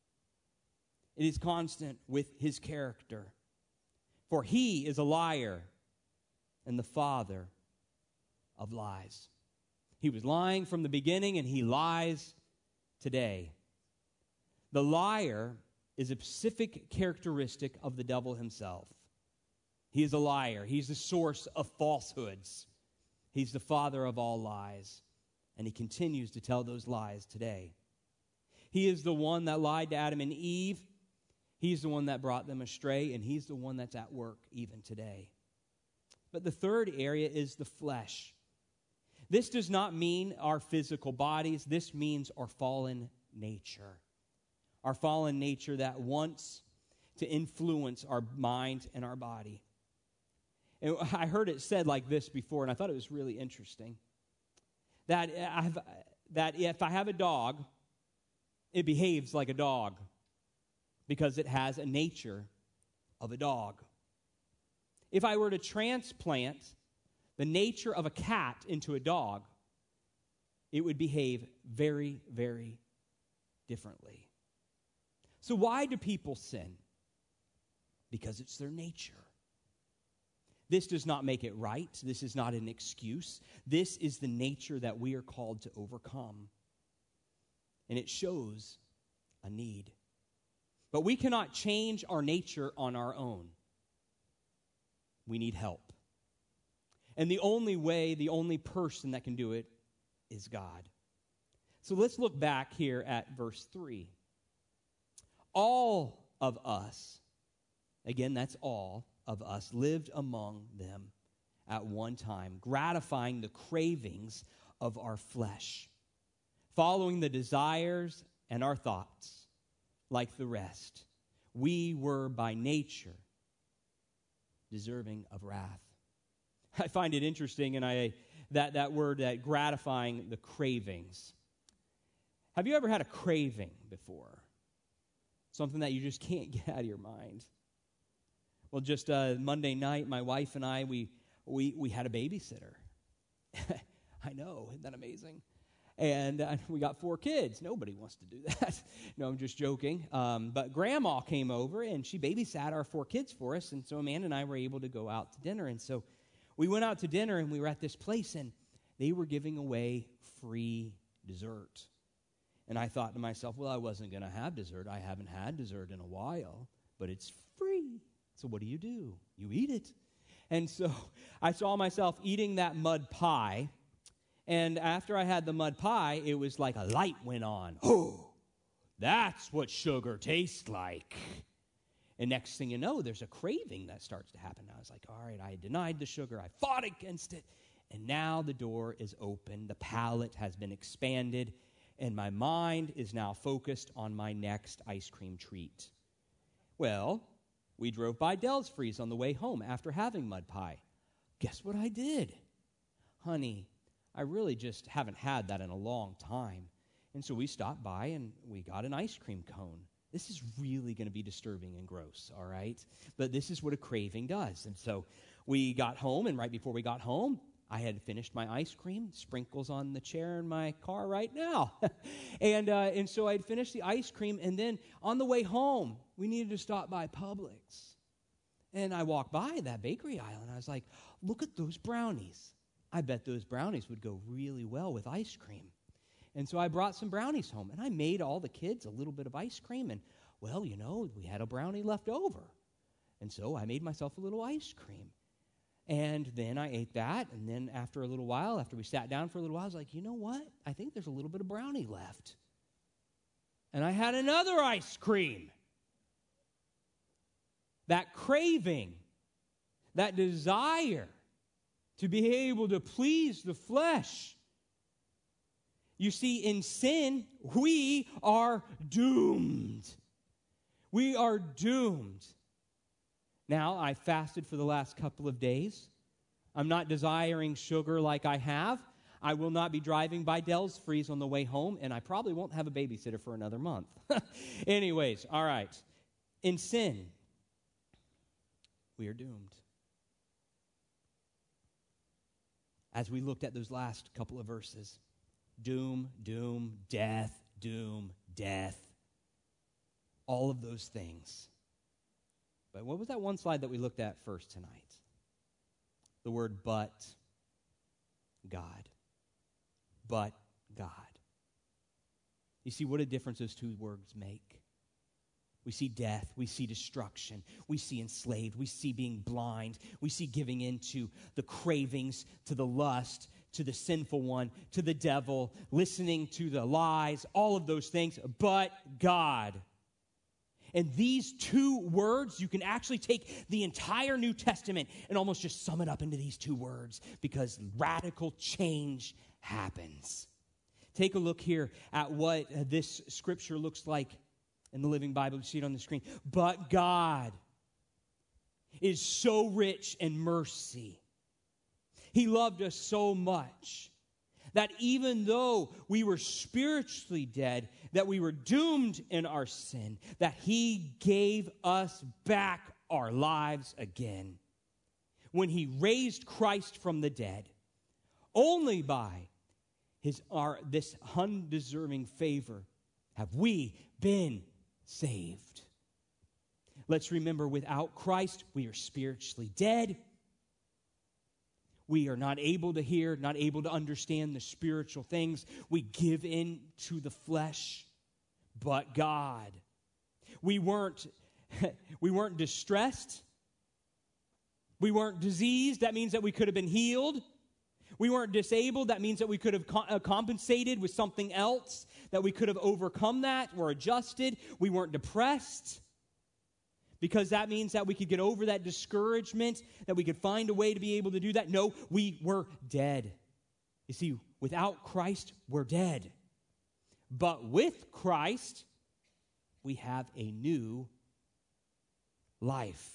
it is constant with his character. For he is a liar and the father of lies." He was lying from the beginning, and he lies today. The liar is a specific characteristic of the devil himself. He is a liar. He's the source of falsehoods. He's the father of all lies, and he continues to tell those lies today. He is the one that lied to Adam and Eve. He's the one that brought them astray, and he's the one that's at work even today. But the third area is the flesh. This does not mean our physical bodies. This means our fallen nature. Our fallen nature that wants to influence our mind and our body. And I heard it said like this before, and I thought it was really interesting. That, I've, that if I have a dog, it behaves like a dog because it has a nature of a dog. If I were to transplant the nature of a cat into a dog, it would behave very, very differently. So why do people sin? Because it's their nature. This does not make it right. This is not an excuse. This is the nature that we are called to overcome. And it shows a need. But we cannot change our nature on our own. We need help. And the only way, the only person that can do it is God. So let's look back here at verse three. All of us, again, that's all of us, lived among them at one time, gratifying the cravings of our flesh, following the desires and our thoughts like the rest. We were by nature deserving of wrath. I find it interesting, and I that, that word, that gratifying the cravings. Have you ever had a craving before? Something that you just can't get out of your mind. Well, just uh, Monday night, my wife and I, we we we had a babysitter. I know, isn't that amazing? And uh, we got four kids. Nobody wants to do that. No, I'm just joking. Um, but Grandma came over, and she babysat our four kids for us, and so Amanda and I were able to go out to dinner. And so we went out to dinner, and we were at this place, and they were giving away free dessert. And I thought to myself, well, I wasn't going to have dessert. I haven't had dessert in a while, but it's free. So what do you do? You eat it. And so I saw myself eating that mud pie. And after I had the mud pie, it was like a light went on. Oh, that's what sugar tastes like. And next thing you know, there's a craving that starts to happen. I was like, all right, I denied the sugar. I fought against it. And now the door is open. The palate has been expanded. And my mind is now focused on my next ice cream treat. Well, we drove by Del's Freeze on the way home after having mud pie. Guess what I did? Honey, I really just haven't had that in a long time. And so we stopped by and we got an ice cream cone. This is really going to be disturbing and gross, all right? But this is what a craving does. And so we got home, and right before we got home, I had finished my ice cream, sprinkles on the chair in my car right now. and uh, and so I'd finished the ice cream, and then on the way home, we needed to stop by Publix. And I walked by that bakery aisle, and I was like, look at those brownies. I bet those brownies would go really well with ice cream. And so I brought some brownies home, and I made all the kids a little bit of ice cream, and, well, you know, we had a brownie left over. And so I made myself a little ice cream. And then I ate that, and then after a little while, after we sat down for a little while, I was like, you know what? I think there's a little bit of brownie left. And I had another ice cream. That craving, that desire to be able to please the flesh. You see, in sin, we are doomed. We are doomed. Now, I fasted for the last couple of days. I'm not desiring sugar like I have. I will not be driving by Del's Freeze on the way home, and I probably won't have a babysitter for another month. Anyways, all right. In sin, we are doomed. As we looked at those last couple of verses, doom, doom, death, doom, death, all of those things. But what was that one slide that we looked at first tonight? The word but God. But God. You see what a difference those two words make. We see death, we see destruction, we see enslaved, we see being blind, we see giving into the cravings, to the lust, to the sinful one, to the devil, listening to the lies, all of those things, but God. And these two words, you can actually take the entire New Testament and almost just sum it up into these two words, because radical change happens. Take a look here at what this scripture looks like in the Living Bible. You see it on the screen. But God is so rich in mercy. He loved us so much that even though we were spiritually dead, that we were doomed in our sin, that He gave us back our lives again. When He raised Christ from the dead, only by His our this undeserving favor have we been saved. Let's remember, without Christ, we are spiritually dead. We are not able to hear, not able to understand the spiritual things. We give in to the flesh. But God, we weren't, we weren't distressed. We weren't diseased. That means that we could have been healed. We weren't disabled. That means that we could have co- uh, compensated with something else, that we could have overcome that or adjusted. We weren't depressed, because that means that we could get over that discouragement, that we could find a way to be able to do that. No, we were dead. You see, without Christ, we're dead. But with Christ, we have a new life.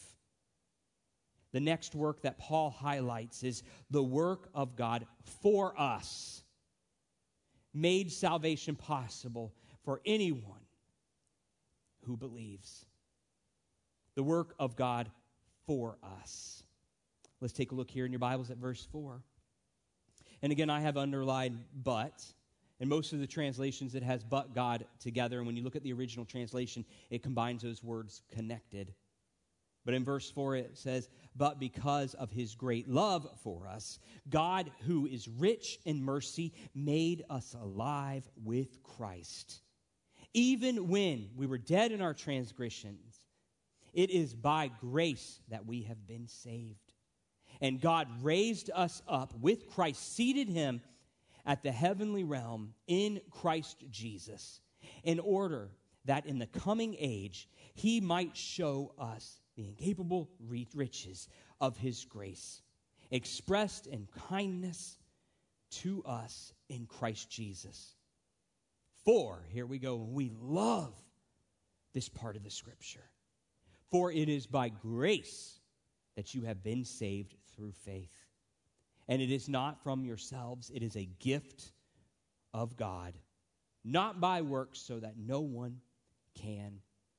The next work that Paul highlights is the work of God for us, made salvation possible for anyone who believes. The work of God for us. Let's take a look here in your Bibles at verse four. And again, I have underlined but. In most of the translations, it has but God together. And when you look at the original translation, it combines those words connected. But in verse four, it says, but because of His great love for us, God, who is rich in mercy, made us alive with Christ. Even when we were dead in our transgressions, it is by grace that we have been saved. And God raised us up with Christ, seated Him at the heavenly realm in Christ Jesus, in order that in the coming age He might show us the incapable riches of His grace, expressed in kindness to us in Christ Jesus. For, here we go, we love this part of the Scripture. For it is by grace that you have been saved through faith. And it is not from yourselves, it is a gift of God, not by works, so that no one can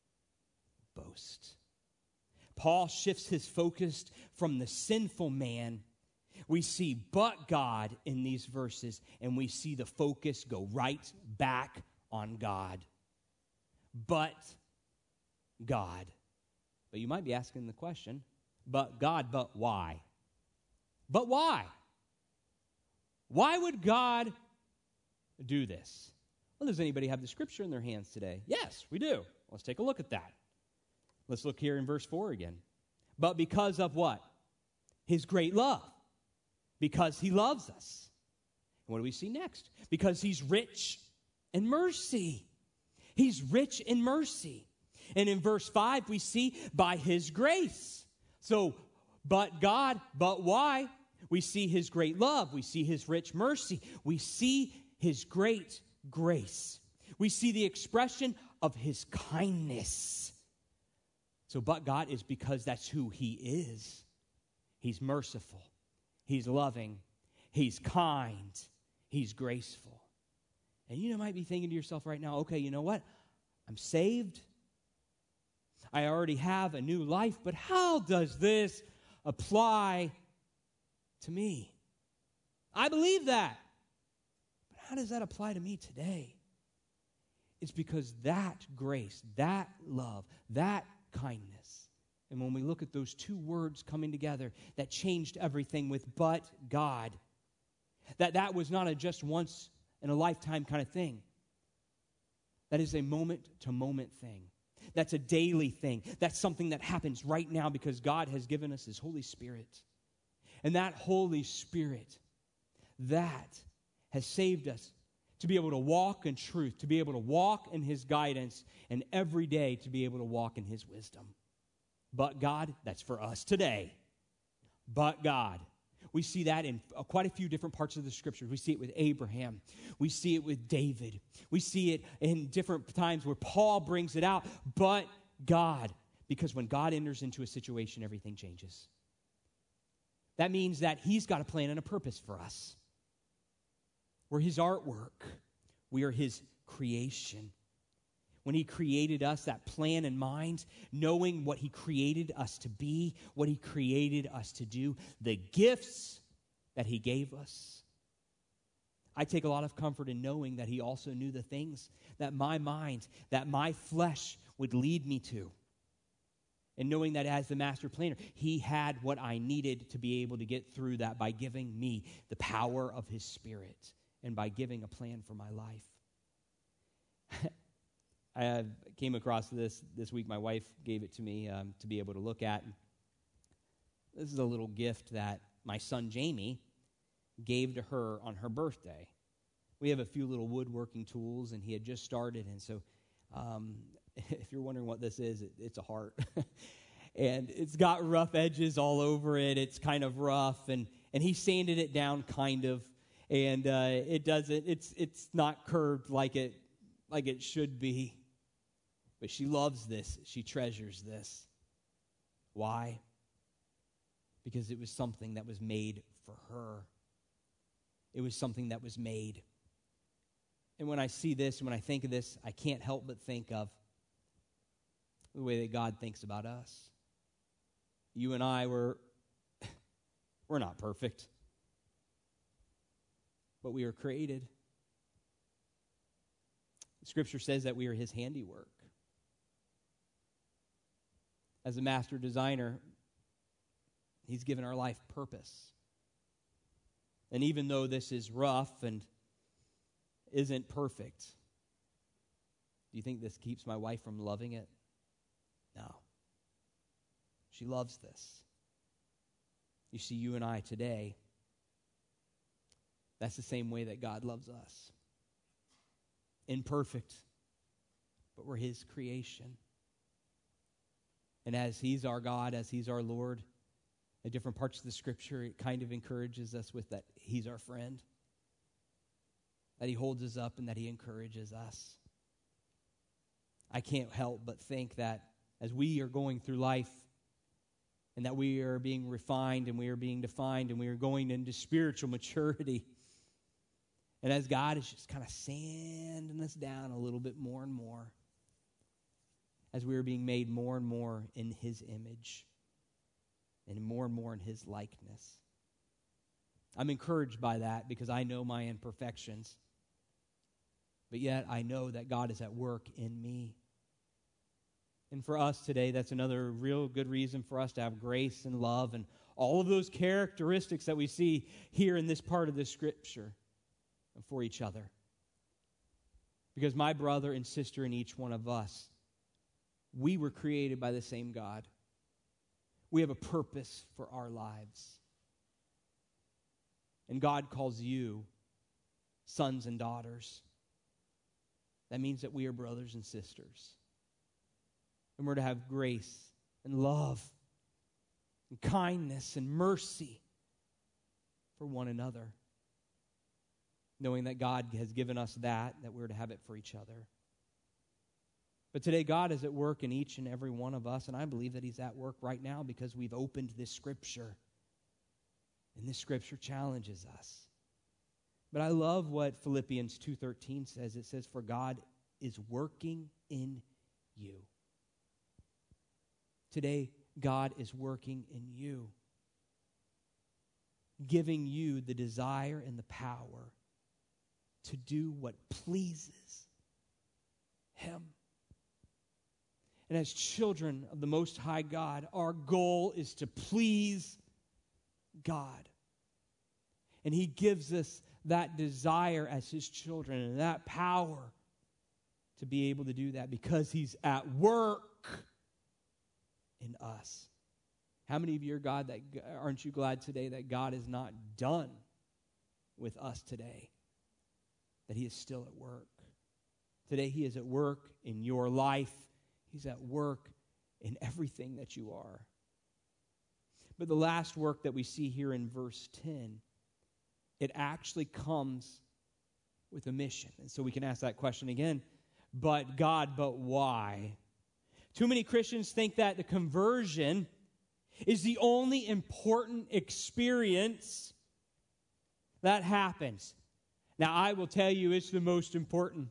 boast. Paul shifts his focus from the sinful man. We see but God in these verses, and we see the focus go right back on God. But God. But you might be asking the question, but God, but why? But why? Why would God do this? Well, does anybody have the scripture in their hands today? Yes, we do. Let's take a look at that. Let's look here in verse four again. But because of what? His great love. Because he loves us. And what do we see next? Because he's rich in mercy. He's rich in mercy. And in verse five, we see by his grace. So, but God, but why? We see his great love. We see his rich mercy. We see his great grace. We see the expression of his kindness. So, but God is because that's who he is. He's merciful. He's loving. He's kind. He's graceful. And you might be thinking to yourself right now, okay, you know what? I'm saved. I already have a new life, but how does this apply to me? I believe that. But how does that apply to me today? It's because that grace, that love, that kindness, and when we look at those two words coming together, that changed everything with but God. That that was not a just once in a lifetime kind of thing. That is a moment-to-moment thing. That's a daily thing. That's something that happens right now because God has given us his Holy Spirit. And that Holy Spirit, that has saved us to be able to walk in truth, to be able to walk in his guidance, and every day to be able to walk in his wisdom. But God, that's for us today. But God. We see that in quite a few different parts of the scriptures. We see it with Abraham. We see it with David. We see it in different times where Paul brings it out. But God. Because when God enters into a situation, everything changes. That means that he's got a plan and a purpose for us. We're his artwork. We are his creation. When he created us, that plan in mind, knowing what he created us to be, what he created us to do, the gifts that he gave us. I take a lot of comfort in knowing that he also knew the things that my mind, that my flesh would lead me to. And knowing that as the master planner, he had what I needed to be able to get through that by giving me the power of his Spirit and by giving a plan for my life. I came across this this week. My wife gave it to me um, to be able to look at. This is a little gift that my son Jamie gave to her on her birthday. We have a few little woodworking tools, and he had just started. And so um, if you're wondering what this is, it, it's a heart. And it's got rough edges all over it. It's kind of rough. And, and he sanded it down kind of. And uh, it doesn't, it's it's not curved like it like it should be. But she loves this. She treasures this. Why? Because it was something that was made for her. It was something that was made. And when I see this, when I think of this, I can't help but think of the way that God thinks about us. You and I, were we're not perfect. But we are created. Scripture says that we are his handiwork. As a master designer, he's given our life purpose. And even though this is rough and isn't perfect, do you think this keeps my wife from loving it? No. She loves this. You see, you and I today, that's the same way that God loves us. Imperfect, but we're his creation. And as he's our God, as he's our Lord, at different parts of the scripture, it kind of encourages us with that he's our friend, that he holds us up and that he encourages us. I can't help but think that as we are going through life and that we are being refined and we are being defined and we are going into spiritual maturity, and as God is just kind of sanding us down a little bit more and more, as we are being made more and more in his image and more and more in his likeness. I'm encouraged by that because I know my imperfections. But yet I know that God is at work in me. And for us today, that's another real good reason for us to have grace and love and all of those characteristics that we see here in this part of the Scripture for each other. Because my brother and sister in each one of us, we were created by the same God. We have a purpose for our lives. And God calls you sons and daughters. That means that we are brothers and sisters. And we're to have grace and love and kindness and mercy for one another. Knowing that God has given us that, that we're to have it for each other. But today God is at work in each and every one of us, and I believe that he's at work right now because we've opened this Scripture. And this Scripture challenges us. But I love what Philippians two thirteen says. It says, "For God is working in you." Today, God is working in you, giving you the desire and the power to do what pleases him. And as children of the Most High God, our goal is to please God. And he gives us that desire as his children and that power to be able to do that because he's at work in us. How many of you are God that aren't you glad today that God is not done with us today? That he is still at work. Today he is at work in your life. He's at work in everything that you are. But the last work that we see here in verse ten, it actually comes with a mission. And so we can ask that question again. But God, but why? Too many Christians think that the conversion is the only important experience that happens. Now, I will tell you it's the most important.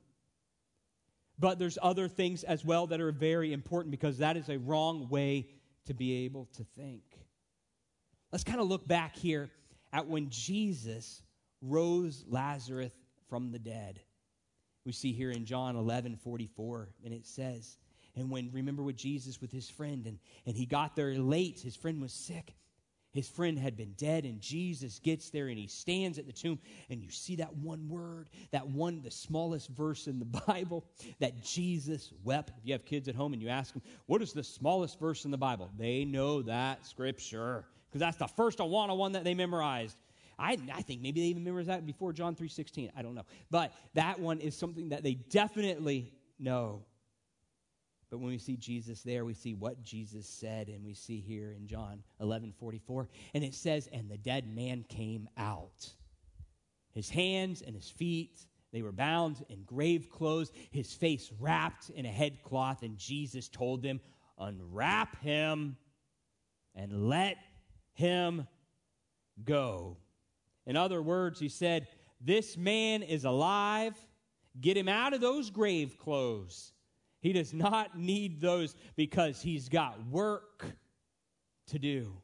But there's other things as well that are very important because that is a wrong way to be able to think. Let's kind of look back here at when Jesus rose Lazarus from the dead. We see here in John eleven forty-four, and it says, and when, remember with Jesus with his friend, and, and he got there late, his friend was sick. His friend had been dead, and Jesus gets there, and he stands at the tomb, and you see that one word, that one, the smallest verse in the Bible, that Jesus wept. If you have kids at home and you ask them, what is the smallest verse in the Bible? They know that Scripture, because that's the first Awana one that they memorized. I, I think maybe they even memorized that before John three sixteen. I don't know. But that one is something that they definitely know. But when we see Jesus there, we see what Jesus said, and we see here in John eleven forty-four, and it says, and the dead man came out. His hands and his feet, they were bound in grave clothes, his face wrapped in a headcloth, and Jesus told them, unwrap him and let him go. In other words, he said, this man is alive. Get him out of those grave clothes. He does not need those because he's got work to do.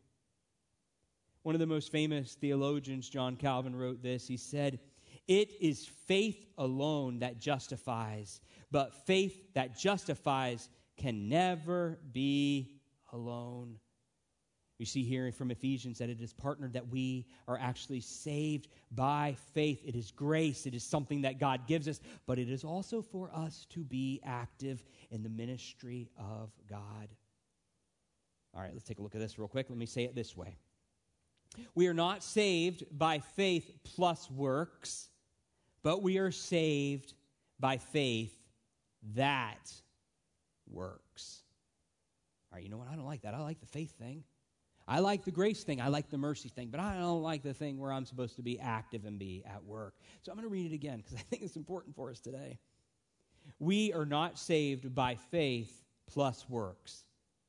One of the most famous theologians, John Calvin, wrote this. He said, it is faith alone that justifies, but faith that justifies can never be alone. You see here from Ephesians that it is partnered that we are actually saved by faith. It is grace. It is something that God gives us, but it is also for us to be active in the ministry of God. All right, let's take a look at this real quick. Let me say it this way. We are not saved by faith plus works, but we are saved by faith that works. All right, you know what? I don't like that. I like the faith thing. I like the grace thing. I like the mercy thing. But I don't like the thing where I'm supposed to be active and be at work. So I'm going to read it again because I think it's important for us today. We are not saved by faith plus works,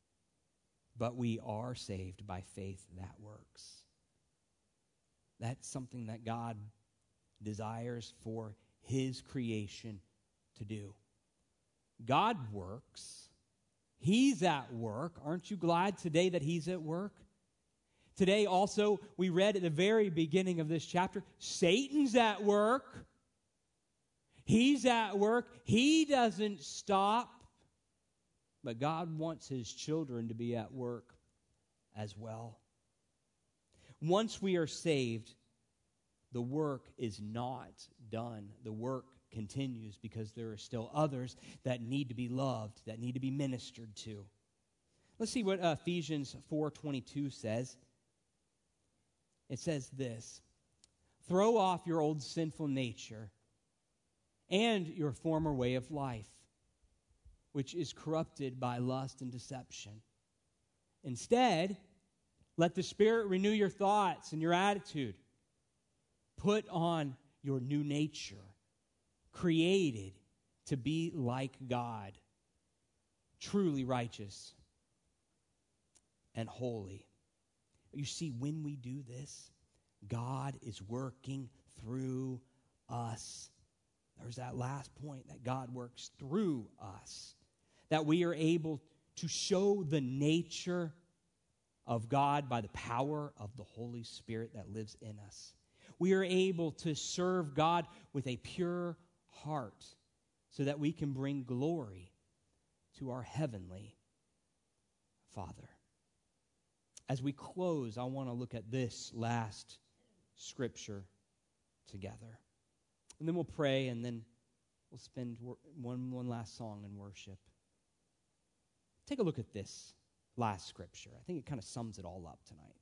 but we are saved by faith that works. That's something that God desires for his creation to do. God works, He's at work. Aren't you glad today that He's at work? Today also, we read at the very beginning of this chapter, Satan's at work. He's at work. He doesn't stop. But God wants His children to be at work as well. Once we are saved, the work is not done. The work continues because there are still others that need to be loved, that need to be ministered to. Let's see what uh, Ephesians four twenty-two says. It says this, "Throw off your old sinful nature and your former way of life, which is corrupted by lust and deception. Instead, let the Spirit renew your thoughts and your attitude. Put on your new nature, created to be like God, truly righteous and holy." You see, when we do this, God is working through us. There's that last point, that God works through us, that we are able to show the nature of God by the power of the Holy Spirit that lives in us. We are able to serve God with a pure heart so that we can bring glory to our heavenly Father. As we close, I want to look at this last scripture together. And then we'll pray, and then we'll spend one, one last song in worship. Take a look at this last scripture. I think it kind of sums it all up tonight.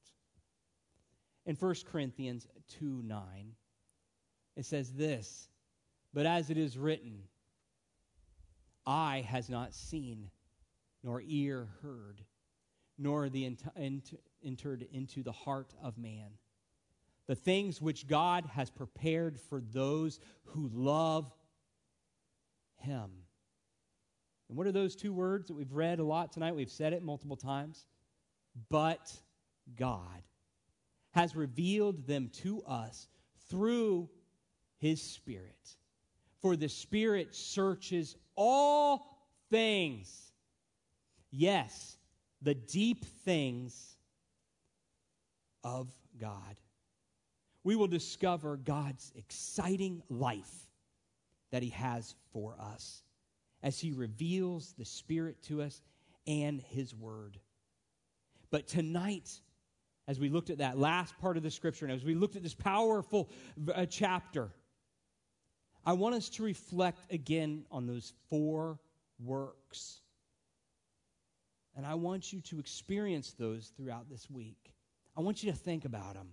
In First Corinthians two nine, it says this, "But as it is written, eye has not seen, nor ear heard, nor the ent- ent- entered into the heart of man, the things which God has prepared for those who love Him." And what are those two words that we've read a lot tonight? We've said it multiple times. But God has revealed them to us through His Spirit. For the Spirit searches all things. Yes, the deep things of God. We will discover God's exciting life that He has for us as He reveals the Spirit to us and His Word. But tonight, as we looked at that last part of the Scripture, and as we looked at this powerful uh, chapter, I want us to reflect again on those four works. And I want you to experience those throughout this week. I want you to think about them.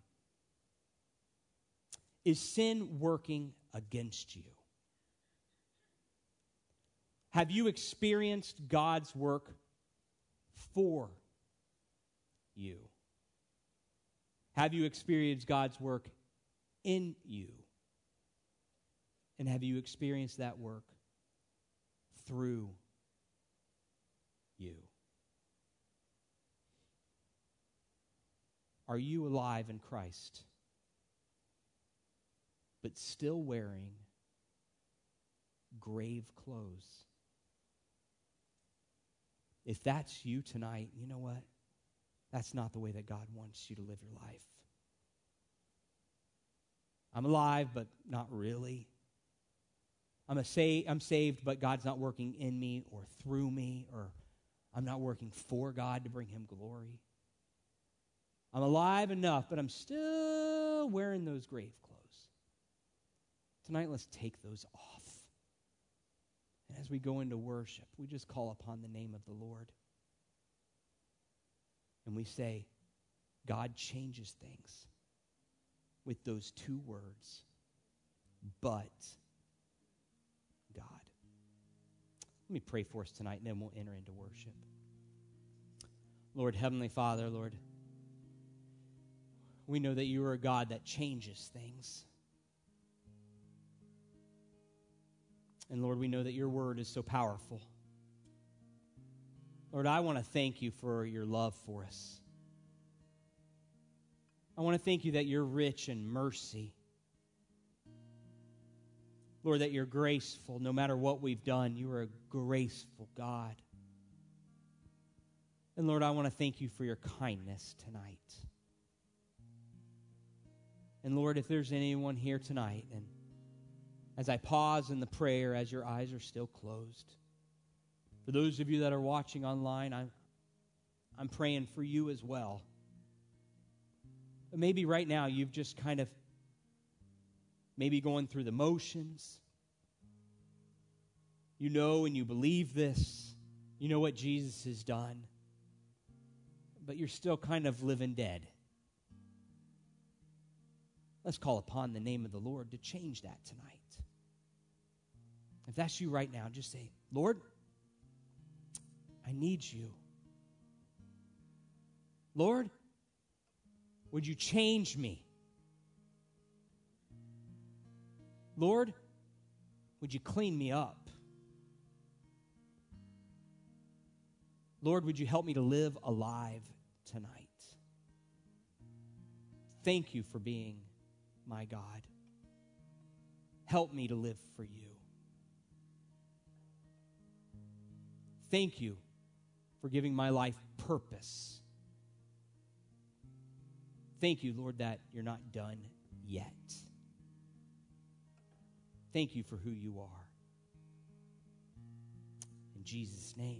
Is sin working against you? Have you experienced God's work for you? Have you experienced God's work in you? And have you experienced that work through you? Are you alive in Christ, but still wearing grave clothes? If that's you tonight, you know what? That's not the way that God wants you to live your life. I'm alive, but not really. I'm, a sa- I'm saved, but God's not working in me or through me, or I'm not working for God to bring Him glory. I'm alive enough, but I'm still wearing those grave clothes. Tonight, let's take those off. And as we go into worship, we just call upon the name of the Lord. And we say, God changes things with those two words, but God. Let me pray for us tonight, and then we'll enter into worship. Lord, Heavenly Father, Lord, we know that you are a God that changes things. And Lord, we know that your word is so powerful. Lord, I want to thank you for your love for us. I want to thank you that you're rich in mercy. Lord, that you're graceful. No matter what we've done, you are a graceful God. And Lord, I want to thank you for your kindness tonight. And Lord, if there's anyone here tonight, and as I pause in the prayer, as your eyes are still closed, for those of you that are watching online, I'm, I'm praying for you as well. But maybe right now you've just kind of maybe going through the motions. You know and you believe this. You know what Jesus has done. But you're still kind of living dead. Let's call upon the name of the Lord to change that tonight. If that's you right now, just say, Lord, I need you. Lord, would you change me? Lord, would you clean me up? Lord, would you help me to live alive tonight? Thank you for being my God. Help me to live for you. Thank you for giving my life purpose. Thank you, Lord, that you're not done yet. Thank you for who you are. In Jesus' name.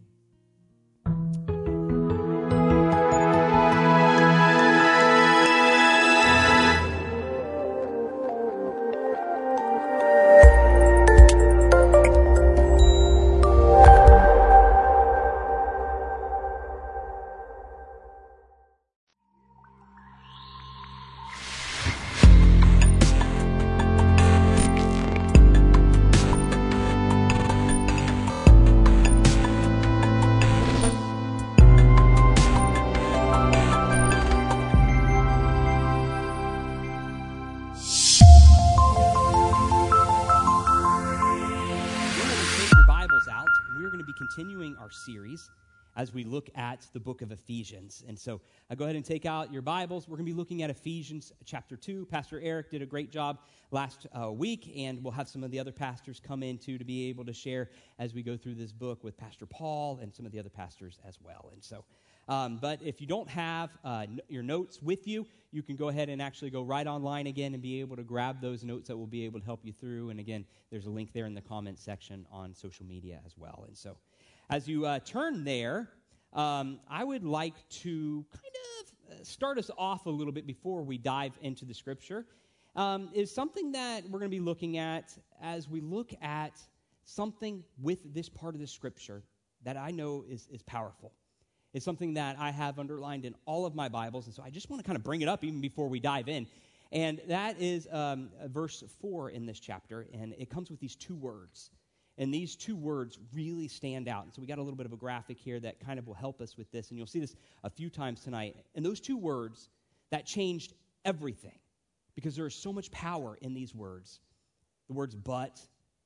Continuing our series as we look at the book of Ephesians. And so uh, go ahead and take out your Bibles. We're going to be looking at Ephesians chapter two. Pastor Eric did a great job last uh, week, and we'll have some of the other pastors come in too to be able to share as we go through this book with Pastor Paul and some of the other pastors as well. And so, um, but if you don't have uh, n- your notes with you, you can go ahead and actually go right online again and be able to grab those notes that will be able to help you through. And again, there's a link there in the comments section on social media as well. And so, as you uh, turn there, um, I would like to kind of start us off a little bit before we dive into the Scripture, um, is something that we're going to be looking at as we look at something with this part of the Scripture that I know is, is powerful. It's something that I have underlined in all of my Bibles, and so I just want to kind of bring it up even before we dive in. And that is um, verse four in this chapter, and it comes with these two words. And these two words really stand out. And so we got a little bit of a graphic here that kind of will help us with this. And you'll see this a few times tonight. And those two words, that changed everything. Because there is so much power in these words. The words, but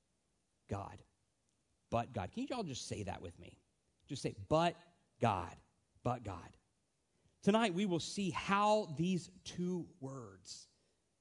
God. But God. Can you all just say that with me? Just say, but God. But God. Tonight we will see how these two words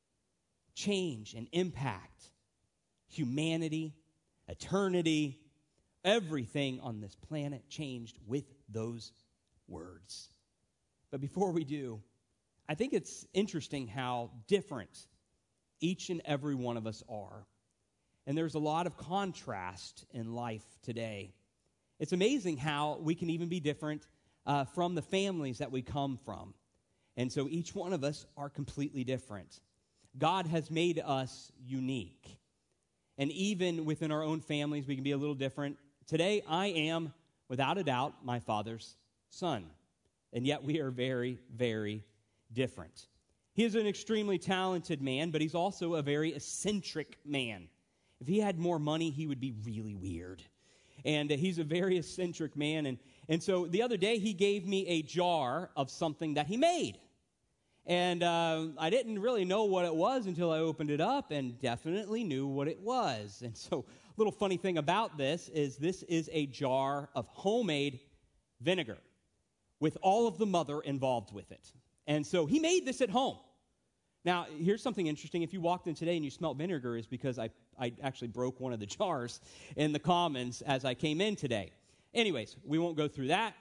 change and impact humanity, eternity, everything on this planet changed with those words. But before we do, I think it's interesting how different each and every one of us are. And there's a lot of contrast in life today. It's amazing how we can even be different uh, from the families that we come from. And so each one of us are completely different. God has made us unique. And even within our own families, we can be a little different. Today, I am, without a doubt, my father's son. And yet we are very, very different. He is an extremely talented man, but he's also a very eccentric man. If he had more money, he would be really weird. And uh, he's a very eccentric man. And, and so the other day, he gave me a jar of something that he made. And uh, I didn't really know what it was until I opened it up and definitely knew what it was. And so a little funny thing about this is this is a jar of homemade vinegar with all of the mother involved with it. And so he made this at home. Now, here's something interesting. If you walked in today and you smelled vinegar, is because I, I actually broke one of the jars in the commons as I came in today. Anyways, we won't go through that.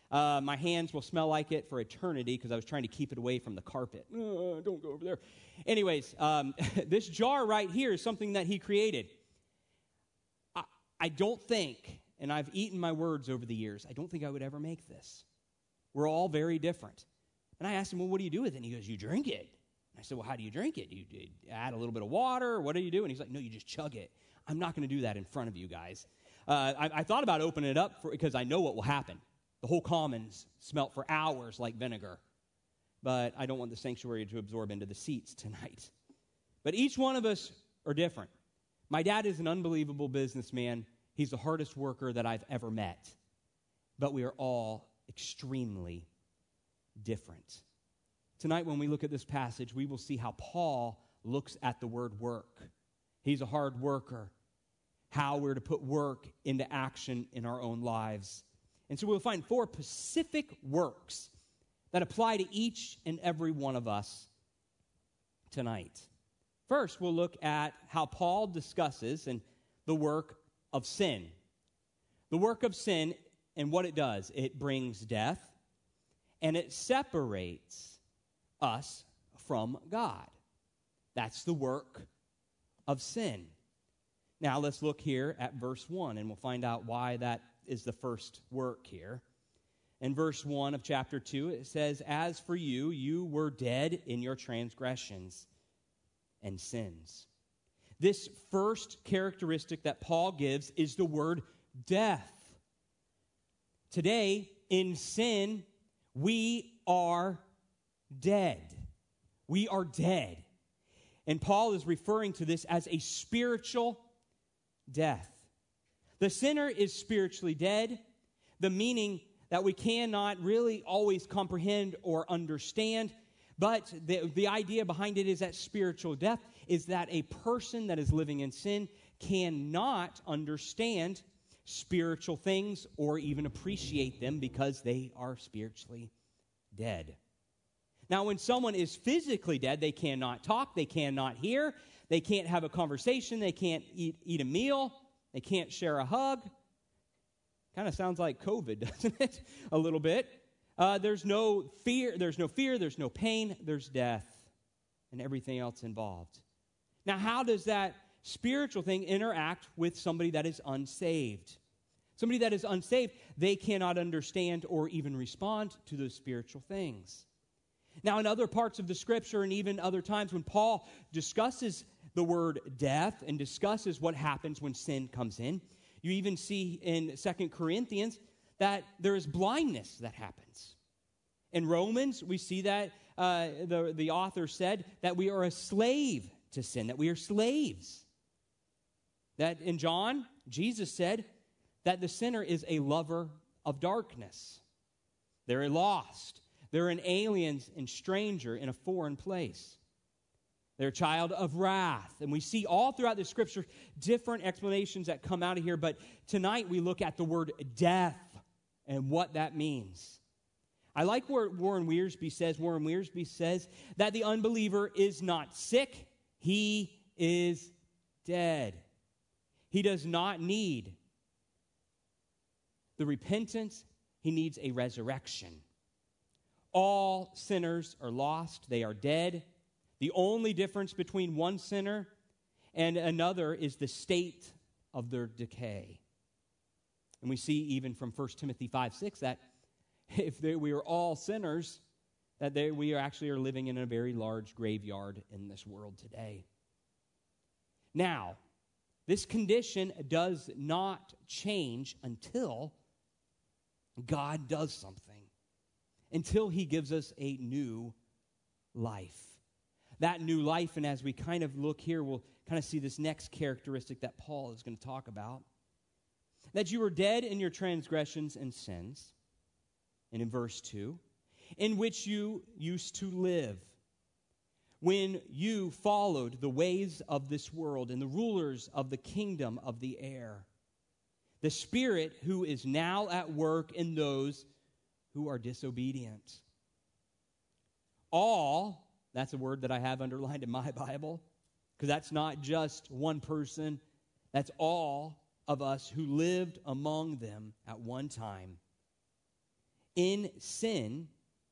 Uh, my hands will smell like it for eternity because I was trying to keep it away from the carpet. Uh, don't go over there. Anyways, um, this jar right here is something that he created. I, I don't think, and I've eaten my words over the years, I don't think I would ever make this. We're all very different. And I asked him, well, what do you do with it? And he goes, you drink it. And I said, well, how do you drink it? Do you, do you add a little bit of water? What do you do? And he's like, no, you just chug it. I'm not going to do that in front of you guys. Uh, I, I thought about opening it up for, because I know what will happen. The whole commons smelt for hours like vinegar. But I don't want the sanctuary to absorb into the seats tonight. But each one of us are different. My dad is an unbelievable businessman. He's the hardest worker that I've ever met. But we are all extremely different. Tonight, when we look at this passage, we will see how Paul looks at the word work. He's a hard worker. How we're to put work into action in our own lives. And so we'll find four specific works that apply to each and every one of us tonight. First, we'll look at how Paul discusses and the work of sin. The work of sin and what it does. It brings death and it separates us from God. That's the work of sin. Now let's look here at verse one and we'll find out why that is the first work here. In verse one of chapter two, it says, as for you, you were dead in your transgressions and sins. This first characteristic that Paul gives is the word death. Today, in sin, we are dead. We are dead. And Paul is referring to this as a spiritual death. The sinner is spiritually dead, the meaning that we cannot really always comprehend or understand, but the, the idea behind it is that spiritual death is that a person that is living in sin cannot understand spiritual things or even appreciate them because they are spiritually dead. Now, when someone is physically dead, they cannot talk, they cannot hear, they can't have a conversation, they can't eat, eat a meal, they can't share a hug. Kind of sounds like COVID, doesn't it? A little bit. Uh, there's no fear, there's no fear, there's no pain, there's death, and everything else involved. Now, how does that spiritual thing interact with somebody that is unsaved? Somebody that is unsaved, they cannot understand or even respond to those spiritual things. Now, in other parts of the Scripture and even other times when Paul discusses the word death and discusses what happens when sin comes in, you even see in Second Corinthians that there is blindness that happens. In Romans, we see that uh, the, the author said that we are a slave to sin, that we are slaves. That in John, Jesus said that the sinner is a lover of darkness. They're lost. They're an alien and stranger in a foreign place. They're a child of wrath. And we see all throughout the Scripture different explanations that come out of here. But tonight we look at the word death and what that means. I like what Warren Wiersbe says. Warren Wiersbe says that the unbeliever is not sick. He is dead. He does not need the repentance. He needs a resurrection. All sinners are lost. They are dead. The only difference between one sinner and another is the state of their decay. And we see even from First Timothy five six that if they, we are all sinners, that they, we are actually are living in a very large graveyard in this world today. Now, this condition does not change until God does something, until he gives us a new life. That new life, and as we kind of look here, we'll kind of see this next characteristic that Paul is going to talk about. That you were dead in your transgressions and sins, and in verse two, in which you used to live, when you followed the ways of this world and the rulers of the kingdom of the air, the spirit who is now at work in those who are disobedient. All, that's a word that I have underlined in my Bible, because that's not just one person, that's all of us who lived among them at one time. in sin,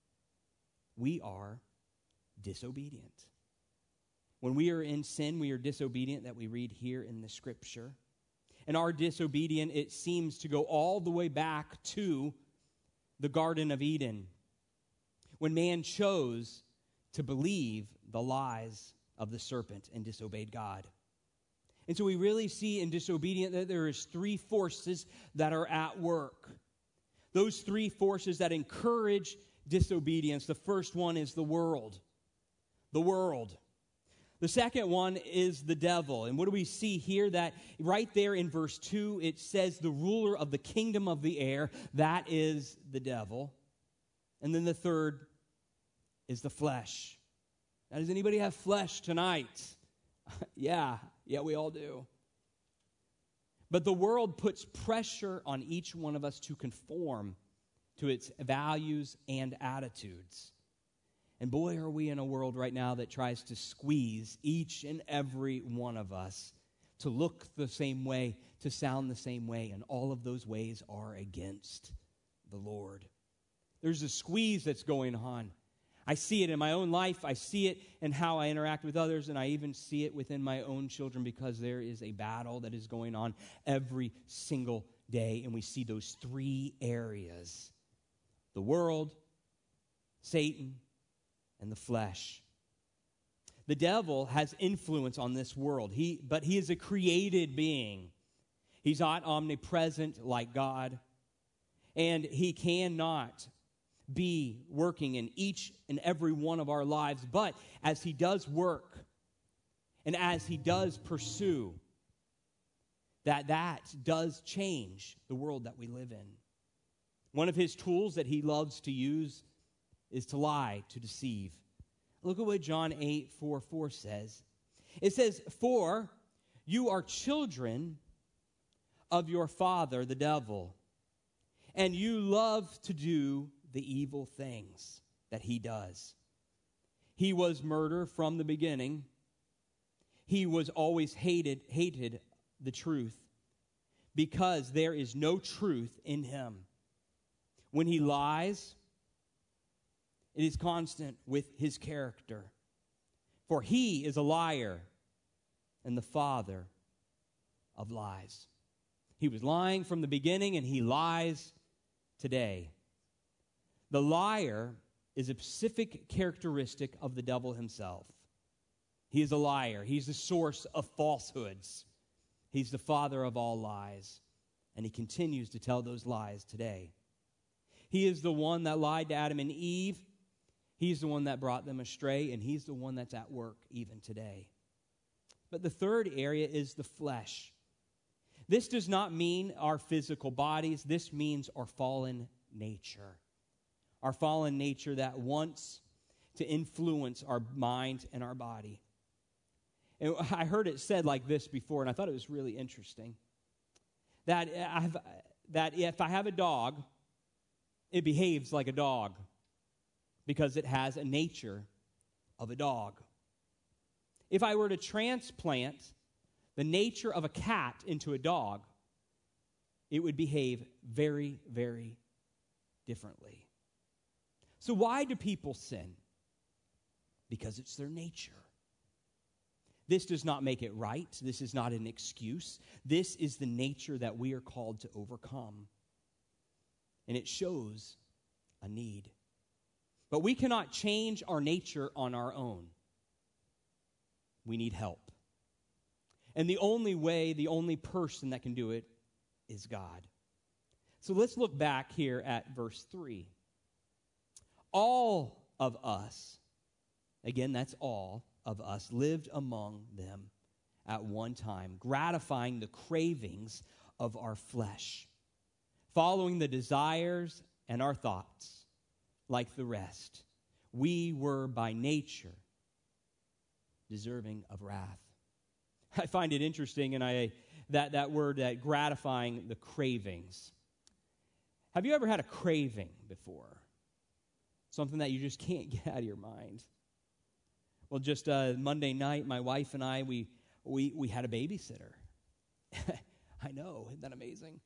we are disobedient. When we are in sin, we are disobedient, that we read here in the scripture. And our disobedience, it seems to go all the way back to the Garden of Eden, when man chose to believe the lies of the serpent and disobeyed God. And so we really see in disobedience that there is three forces that are at work. Those three forces that encourage disobedience. The first one is the world. The world. The second one is the devil. And what do we see here? That right there in verse two, it says the ruler of the kingdom of the air, that is the devil. And then the third is the flesh. Now, does anybody have flesh tonight? yeah, yeah, we all do. But the world puts pressure on each one of us to conform to its values and attitudes. And boy, are we in a world right now that tries to squeeze each and every one of us to look the same way, to sound the same way, and all of those ways are against the Lord. There's a squeeze that's going on. I see it in my own life. I see it in how I interact with others, and I even see it within my own children, because there is a battle that is going on every single day, and we see those three areas: the world, Satan, and the flesh. The devil has influence on this world, he, but he is a created being. He's not omnipresent like God, and he cannot be working in each and every one of our lives. But as he does work, and as he does pursue, that that does change the world that we live in. One of his tools that he loves to use is to lie, to deceive. Look at what John eight four four says. It says, "For you are children of your father, the devil, and you love to do the evil things that he does. He was murder from the beginning. He was always hated, hated the truth, because there is no truth in him. When he lies, it is constant with his character. For he is a liar and the father of lies." He was lying from the beginning, and he lies today. The liar is a specific characteristic of the devil himself. He is a liar. He's the source of falsehoods. He's the father of all lies, and he continues to tell those lies today. He is the one that lied to Adam and Eve. He's the one that brought them astray, and he's the one that's at work even today. But the third area is the flesh. This does not mean our physical bodies. This means our fallen nature. Our fallen nature that wants to influence our mind and our body. And I heard it said like this before, and I thought it was really interesting. That, I've, that if I have a dog, it behaves like a dog because it has a nature of a dog. If I were to transplant the nature of a cat into a dog, it would behave very, very differently. So why do people sin? Because it's their nature. This does not make it right. This is not an excuse. This is the nature that we are called to overcome. And it shows a need. But we cannot change our nature on our own. We need help. And the only way, the only person that can do it is God. So let's look back here at verse three. All of us, again, that's all of us, lived among them at one time, gratifying the cravings of our flesh, following the desires and our thoughts like the rest. We were by nature deserving of wrath. I find it interesting, and I that, that word, that gratifying the cravings. Have you ever had a craving before? Something that you just can't get out of your mind. Well, just uh, Monday night, my wife and I, we we we had a babysitter. I know, isn't that amazing?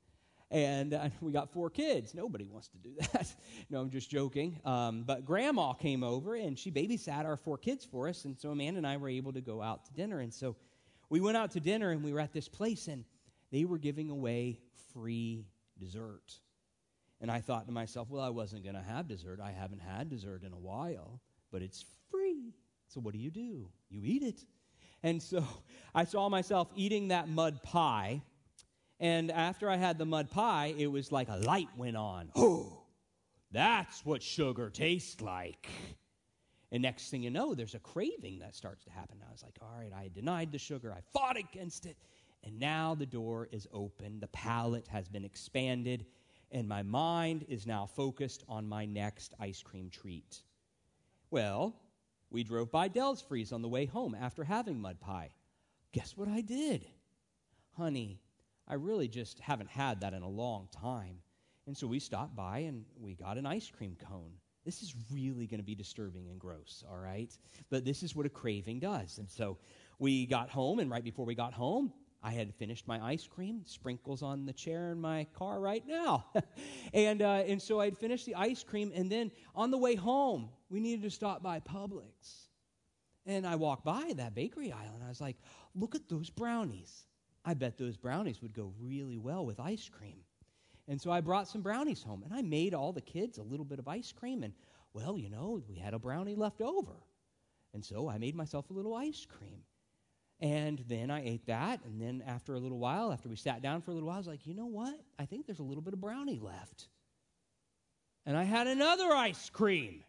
And uh, we got four kids. Nobody wants to do that. No, I'm just joking. Um, but Grandma came over, and she babysat our four kids for us. And so Amanda and I were able to go out to dinner. And so we went out to dinner, and we were at this place, and they were giving away free dessert. And I thought to myself, well, I wasn't going to have dessert. I haven't had dessert in a while, but it's free. So what do you do? You eat it. And so I saw myself eating that mud pie. And after I had the mud pie, it was like a light went on. Oh, that's what sugar tastes like. And next thing you know, there's a craving that starts to happen. I was like, all right, I denied the sugar. I fought against it. And now the door is open. The palate has been expanded. And my mind is now focused on my next ice cream treat. Well, we drove by Del's Freeze on the way home after having mud pie. Guess what I did? Honey, I really just haven't had that in a long time. And so we stopped by and we got an ice cream cone. This is really going to be disturbing and gross, all right? But this is what a craving does. And so we got home, and right before we got home, I had finished my ice cream, sprinkles on the chair in my car right now. and uh, and so I'd finished the ice cream, and then on the way home, we needed to stop by Publix. And I walked by that bakery aisle, and I was like, look at those brownies. I bet those brownies would go really well with ice cream. And so I brought some brownies home, and I made all the kids a little bit of ice cream, and, well, you know, we had a brownie left over. And so I made myself a little ice cream. And then I ate that, and then after a little while, after we sat down for a little while, I was like, you know what? I think there's a little bit of brownie left. And I had another ice cream.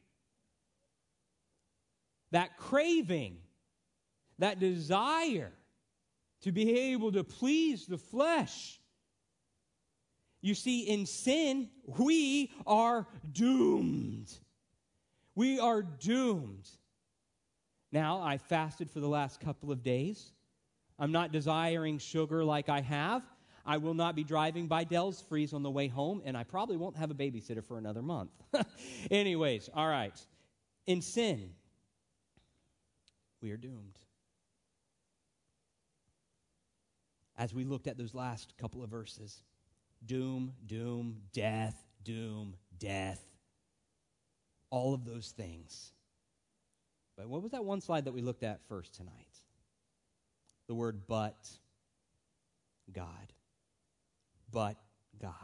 That craving, that desire to be able to please the flesh. You see, in sin, we are doomed. We are doomed. Now, I fasted for the last couple of days. I'm not desiring sugar like I have. I will not be driving by Del's Freeze on the way home, and I probably won't have a babysitter for another month. Anyways, all right. In sin, we are doomed. As we looked at those last couple of verses, doom, doom, death, doom, death, all of those things. But what was that one slide that we looked at first tonight? The word but God. But God.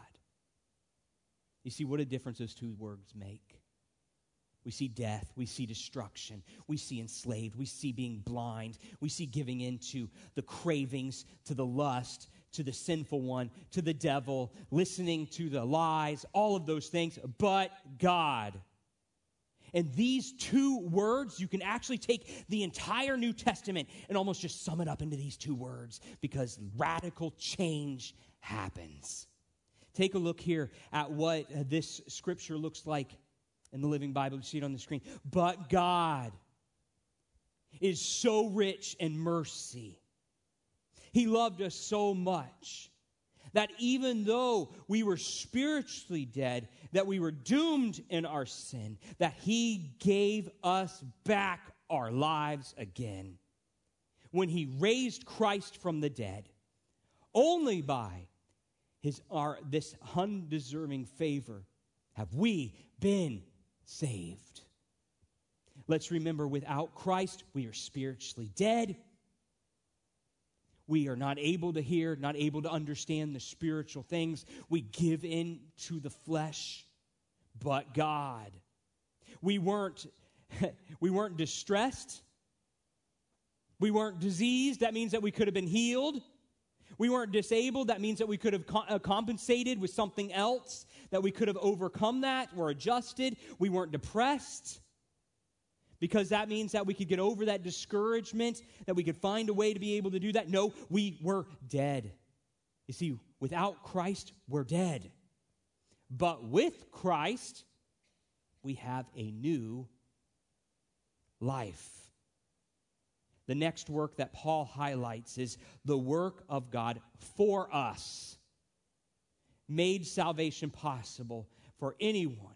You see what a difference those two words make. We see death, we see destruction, we see enslaved, we see being blind, we see giving into the cravings, to the lust, to the sinful one, to the devil, listening to the lies, all of those things, but God. And these two words, you can actually take the entire New Testament and almost just sum it up into these two words, because radical change happens. Take a look here at what this scripture looks like in the Living Bible. You see it on the screen. But God is so rich in mercy. He loved us so much that even though we were spiritually dead, that we were doomed in our sin, that He gave us back our lives again. When He raised Christ from the dead, only by His our this undeserving favor have we been saved. Let's remember, without Christ, we are spiritually dead. We are not able to hear, not able to understand the spiritual things. We give in to the flesh. But God, we weren't, we weren't distressed. We weren't diseased. That means that we could have been healed. We weren't disabled. That means that we could have co- uh, compensated with something else, that we could have overcome that or adjusted. We weren't depressed, because that means that we could get over that discouragement, that we could find a way to be able to do that. No, we were dead. You see, without Christ, we're dead. But with Christ, we have a new life. The next work that Paul highlights is the work of God for us, made salvation possible for anyone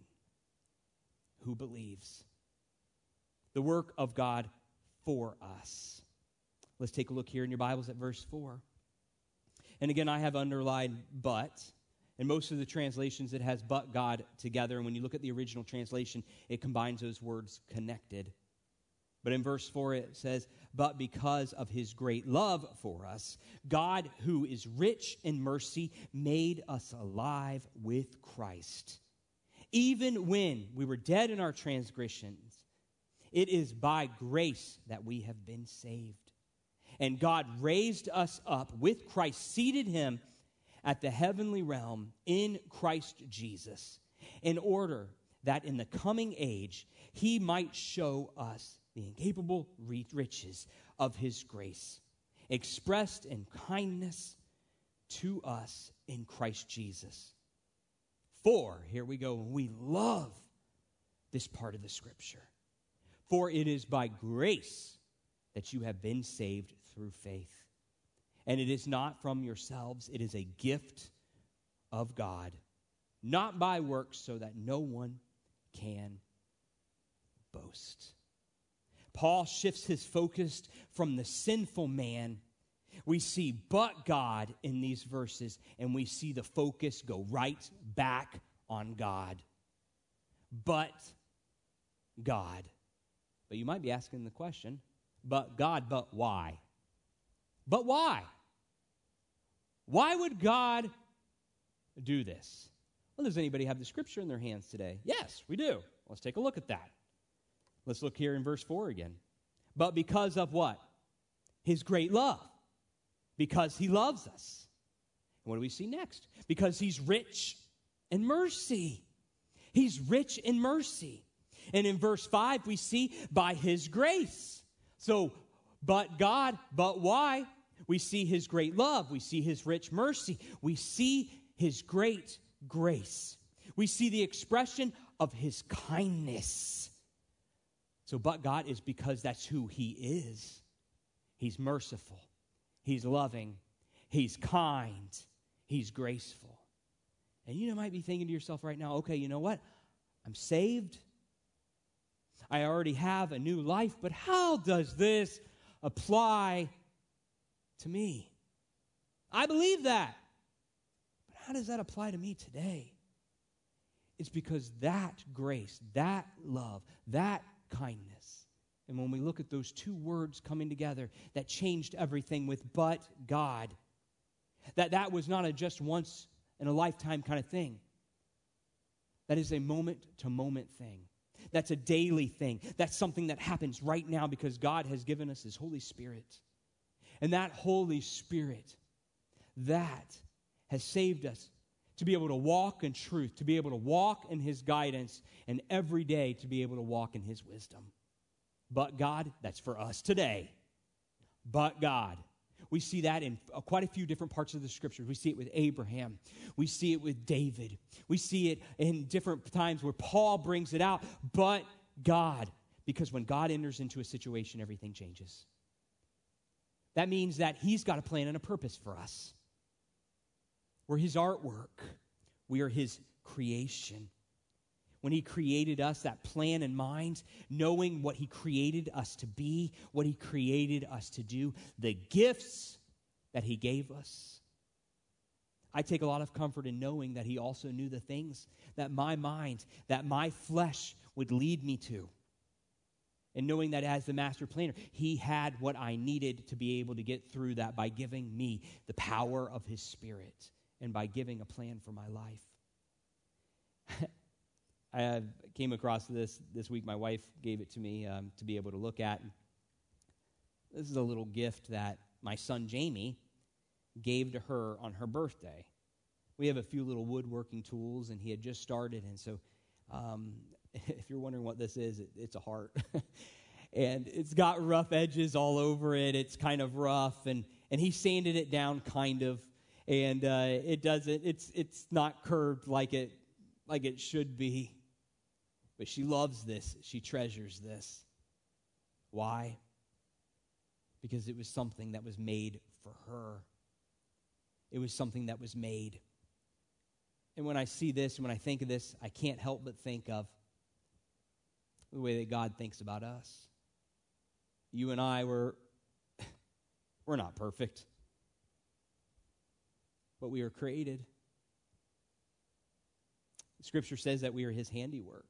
who believes. The work of God for us. Let's take a look here in your Bibles at verse four. And again, I have underlined but. In most of the translations, it has but God together. And when you look at the original translation, it combines those words connected. But in verse four, it says, but because of his great love for us, God, who is rich in mercy, made us alive with Christ. Even when we were dead in our transgressions, it is by grace that we have been saved. And God raised us up with Christ, seated him at the heavenly realm in Christ Jesus, in order that in the coming age he might show us the incapable riches of his grace, expressed in kindness to us in Christ Jesus. For, here we go, we love this part of the scripture. For it is by grace that you have been saved through faith. And it is not from yourselves, it is a gift of God, not by works, so that no one can boast. Paul shifts his focus from the sinful man. We see but God in these verses, and we see the focus go right back on God. But God. But you might be asking the question, but God, but why? But why? Why would God do this? Well, does anybody have the scripture in their hands today? Yes, we do. Let's take a look at that. Let's look here in verse four again. But because of what? His great love. Because he loves us. And what do we see next? Because he's rich in mercy. He's rich in mercy. And in verse five, we see by his grace. So, but God, but why? We see his great love. We see his rich mercy. We see his great grace. We see the expression of his kindness. So, but God is because that's who he is. He's merciful. He's loving. He's kind. He's graceful. And you might be thinking to yourself right now, okay, you know what? I'm saved. I already have a new life, but how does this apply to me? I believe that. But how does that apply to me today? It's because that grace, that love, that kindness, and when we look at those two words coming together, that changed everything with but God. That that was not a just once in a lifetime kind of thing. That is a moment-to-moment thing. That's a daily thing. That's something that happens right now because God has given us his Holy Spirit. And that Holy Spirit, that has saved us to be able to walk in truth, to be able to walk in his guidance, and every day to be able to walk in his wisdom. But God, that's for us today. But God. We see that in quite a few different parts of the scriptures. We see it with Abraham. We see it with David. We see it in different times where Paul brings it out. But God. Because when God enters into a situation, everything changes. That means that he's got a plan and a purpose for us. We're his artwork. We are his creation. When he created us, that plan in mind, knowing what he created us to be, what he created us to do, the gifts that he gave us. I take a lot of comfort in knowing that he also knew the things that my mind, that my flesh would lead me to. And knowing that as the master planner, he had what I needed to be able to get through that by giving me the power of his Spirit and by giving a plan for my life. I came across this this week. My wife gave it to me um, to be able to look at. This is a little gift that my son Jamie gave to her on her birthday. We have a few little woodworking tools, and he had just started. And so um, if you're wondering what this is, it, it's a heart. And it's got rough edges all over it. It's kind of rough. And, and he sanded it down kind of. And uh, it doesn't, it's it's not curved like it like it should be. But she loves this. She treasures this. Why? Because it was something that was made for her. It was something that was made. And when I see this, when I think of this, I can't help but think of the way that God thinks about us. You and I, were we're not perfect. But we are created. Scripture says that we are his handiwork.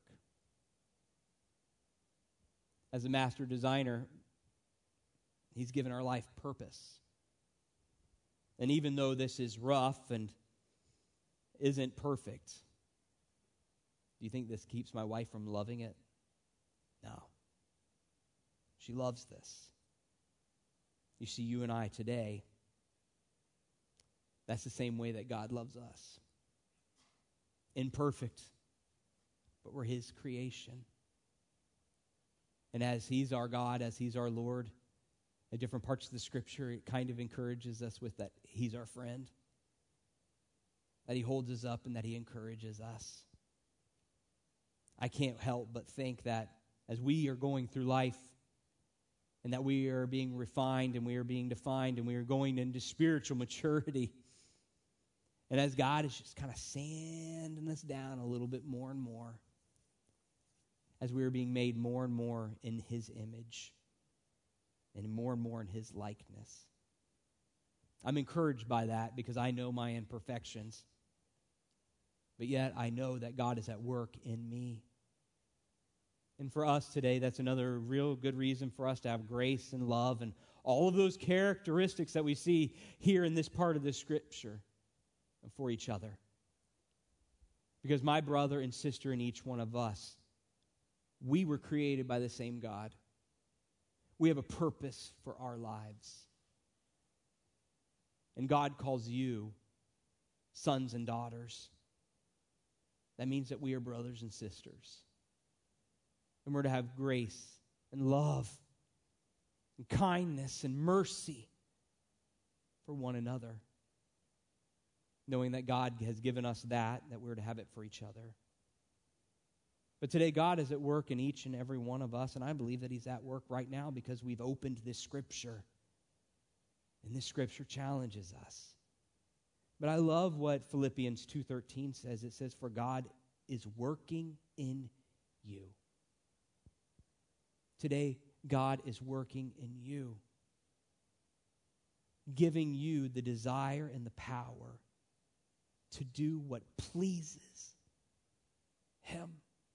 As a master designer, he's given our life purpose. And even though this is rough and isn't perfect, do you think this keeps my wife from loving it? No. She loves this. You see, you and I today, that's the same way that God loves us. Imperfect, but we're his creation. And as he's our God, as he's our Lord, at different parts of the Scripture, it kind of encourages us with that he's our friend, that he holds us up and that he encourages us. I can't help but think that as we are going through life and that we are being refined and we are being defined and we are going into spiritual maturity, and as God is just kind of sanding us down a little bit more and more, as we are being made more and more in his image and more and more in his likeness. I'm encouraged by that because I know my imperfections. But yet I know that God is at work in me. And for us today, that's another real good reason for us to have grace and love and all of those characteristics that we see here in this part of the Scripture for each other. Because my brother and sister and each one of us, we were created by the same God. We have a purpose for our lives. And God calls you sons and daughters. That means that we are brothers and sisters. And we're to have grace and love and kindness and mercy for one another. Knowing that God has given us that, that we're to have it for each other. But today, God is at work in each and every one of us, and I believe that he's at work right now because we've opened this Scripture. And this Scripture challenges us. But I love what Philippians two thirteen says. It says, "For God is working in you." Today, God is working in you, giving you the desire and the power to do what pleases him.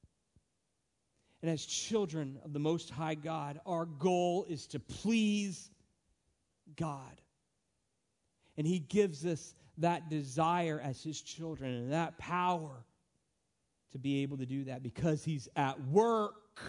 And as children of the Most High God, our goal is to please God. And he gives us that desire as his children and that power to be able to do that because he's at work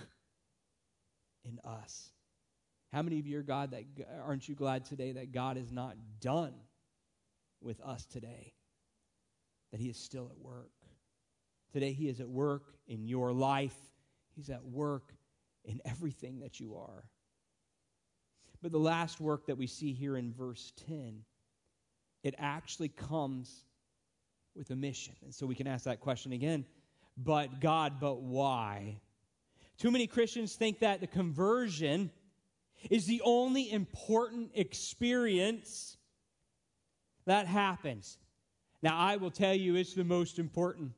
in us. How many of you are God that aren't you glad today that God is not done with us today? That he is still at work. Today he is at work in your life. He's at work in everything that you are. But the last work that we see here in verse ten, it actually comes with a mission. And so we can ask that question again. But God, but why? Too many Christians think that the conversion is the only important experience that happens. Now, I will tell you it's the most important.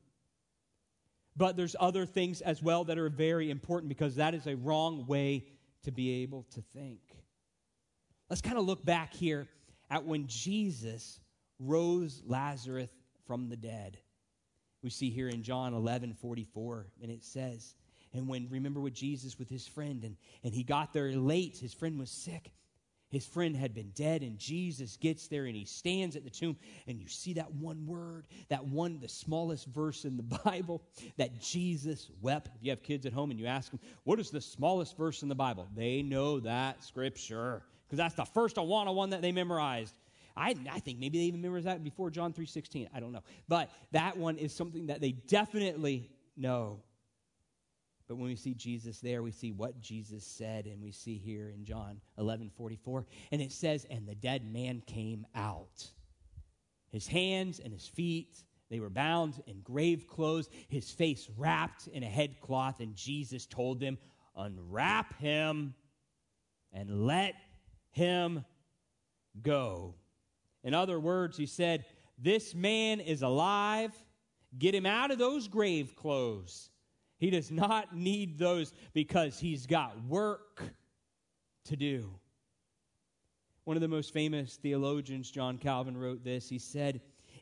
But there's other things as well that are very important because that is a wrong way to be able to think. Let's kind of look back here at when Jesus rose Lazarus from the dead. We see here in John eleven forty-four, and it says, and when, remember with Jesus with his friend, and, and he got there late, his friend was sick. His friend had been dead, and Jesus gets there, and he stands at the tomb, and you see that one word, that one, the smallest verse in the Bible, that Jesus wept. If you have kids at home and you ask them, what is the smallest verse in the Bible? They know that Scripture, because that's the first Awana one that they memorized. I, I think maybe they even memorized that before John three sixteen. I don't know. But that one is something that they definitely know. But when we see Jesus there, we see what Jesus said, and we see here in John eleven forty-four, and it says, and the dead man came out. His hands and his feet, they were bound in grave clothes, his face wrapped in a headcloth, and Jesus told them, unwrap him and let him go. In other words, he said, this man is alive. Get him out of those grave clothes. He does not need those because he's got work to do. One of the most famous theologians, John Calvin, wrote this. He said,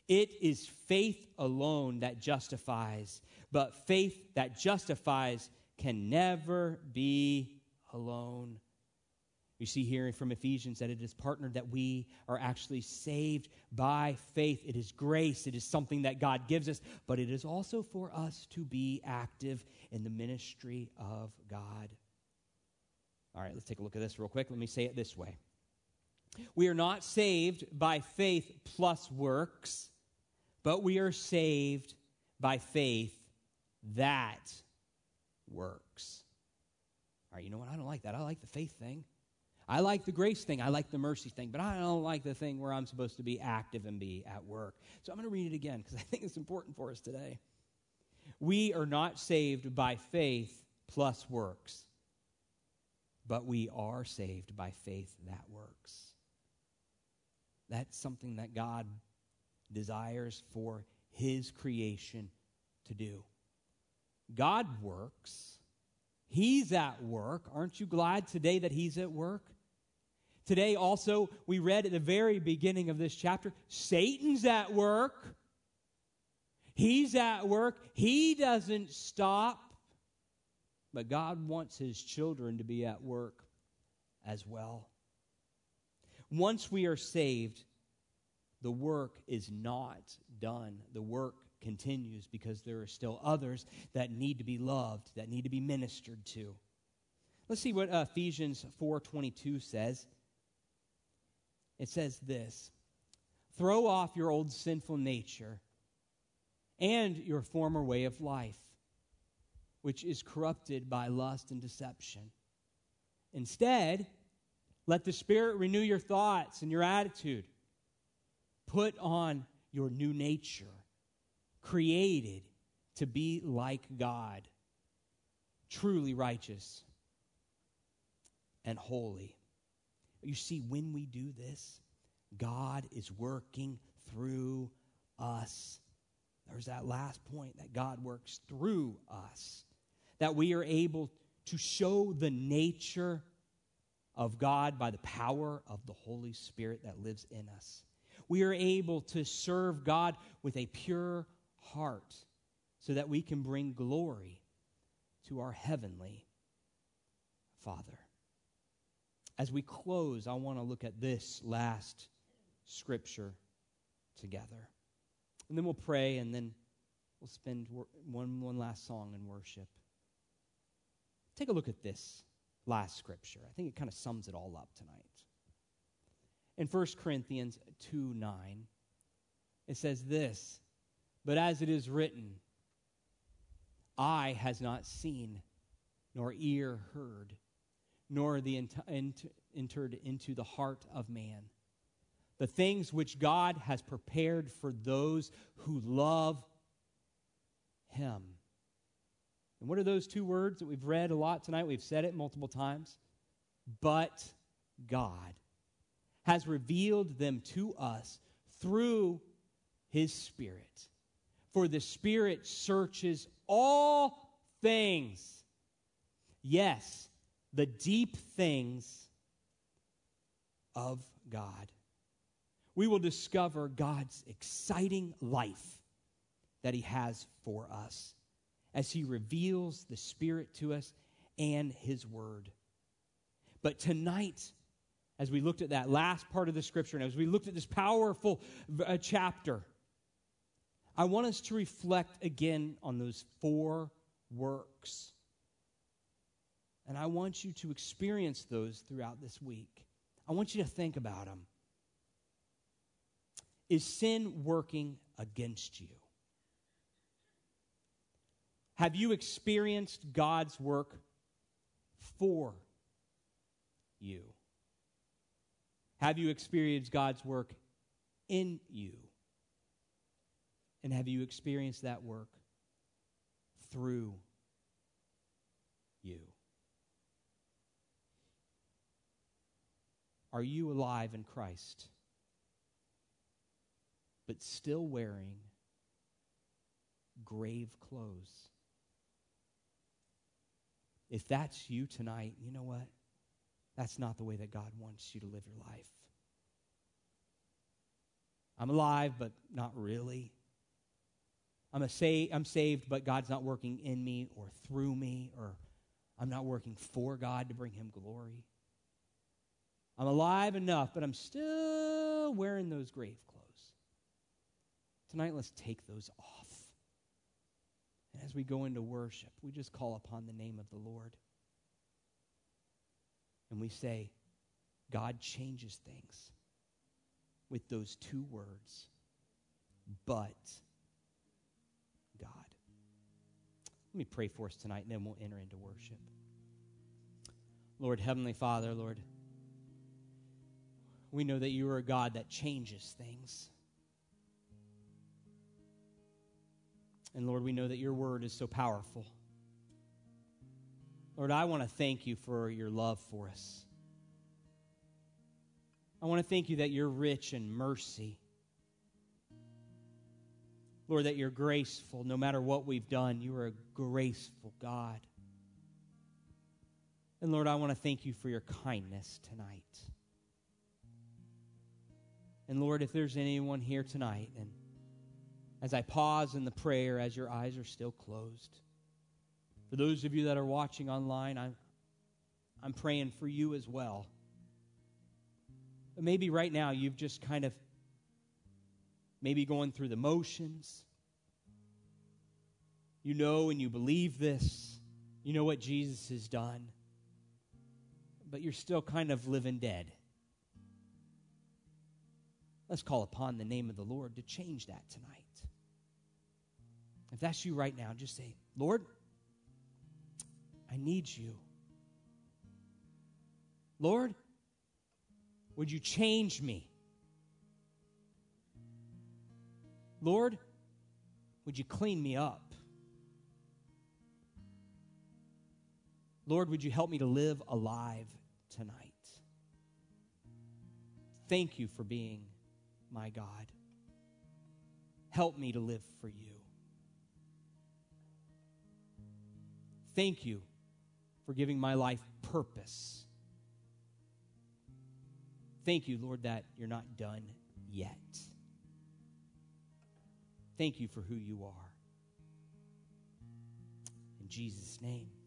It is faith alone that justifies, but faith that justifies can never be alone. You see here from Ephesians that it is partnered that we are actually saved by faith. It is grace. It is something that God gives us, but it is also for us to be active in the ministry of God. All right, let's take a look at this real quick. Let me say it this way. We are not saved by faith plus works, but we are saved by faith that works. All right, you know what? I don't like that. I like the faith thing. I like the grace thing. I like the mercy thing. But I don't like the thing where I'm supposed to be active and be at work. So I'm going to read it again because I think it's important for us today. We are not saved by faith plus works, but we are saved by faith that works. That's something that God desires for his creation to do. God works. He's at work. Aren't you glad today that he's at work? Today also, we read at the very beginning of this chapter, Satan's at work. He's at work. He doesn't stop. But God wants his children to be at work as well. Once we are saved, the work is not done. The work continues because there are still others that need to be loved, that need to be ministered to. Let's see what uh, Ephesians four twenty-two says. It says this, throw off your old sinful nature and your former way of life, which is corrupted by lust and deception. Instead, let the Spirit renew your thoughts and your attitude. Put on your new nature, created to be like God, truly righteous and holy. You see, when we do this, God is working through us. There's that last point, that God works through us, that we are able to show the nature of God by the power of the Holy Spirit that lives in us. We are able to serve God with a pure heart so that we can bring glory to our heavenly Father. As we close, I want to look at this last scripture together. And then we'll pray, and then we'll spend one, one last song in worship. Take a look at this last scripture. I think it kind of sums it all up tonight. In First Corinthians two nine, it says this, but as it is written, eye has not seen, nor ear heard, nor the ent- ent- entered into the heart of man, the things which God has prepared for those who love him. And what are those two words that we've read a lot tonight? We've said it multiple times. But God has revealed them to us through his Spirit. For the Spirit searches all things. Yes, the deep things of God. We will discover God's exciting life that he has for us as he reveals the Spirit to us and his word. But tonight, as we looked at that last part of the scripture, and as we looked at this powerful uh, chapter, I want us to reflect again on those four works. And I want you to experience those throughout this week. I want you to think about them. Is sin working against you? Have you experienced God's work for you? Have you experienced God's work in you? And have you experienced that work through you? Are you alive in Christ, but still wearing grave clothes? If that's you tonight, you know what? That's not the way that God wants you to live your life. I'm alive, but not really. I'm, a sa- I'm saved, but God's not working in me or through me, or I'm not working for God to bring him glory. I'm alive enough, but I'm still wearing those grave clothes. Tonight, let's take those off. And as we go into worship, we just call upon the name of the Lord. And we say, God changes things with those two words, but God. Let me pray for us tonight, and then we'll enter into worship. Lord, Heavenly Father, Lord, we know that you are a God that changes things. And Lord, we know that your word is so powerful. Lord, I want to thank you for your love for us. I want to thank you that you're rich in mercy. Lord, that you're graceful. No matter what we've done, you are a graceful God. And Lord, I want to thank you for your kindness tonight. And Lord, if there's anyone here tonight, and as I pause in the prayer, as your eyes are still closed, for those of you that are watching online, I'm, I'm praying for you as well. But maybe right now you've just kind of maybe going through the motions. You know and you believe this. You know what Jesus has done. But you're still kind of living dead. Let's call upon the name of the Lord to change that tonight. If that's you right now, just say, Lord, I need you. Lord, would you change me? Lord, would you clean me up? Lord, would you help me to live alive tonight? Thank you for being my God. Help me to live for you. Thank you for giving my life purpose. Thank you, Lord, that you're not done yet. Thank you for who you are. In Jesus' name.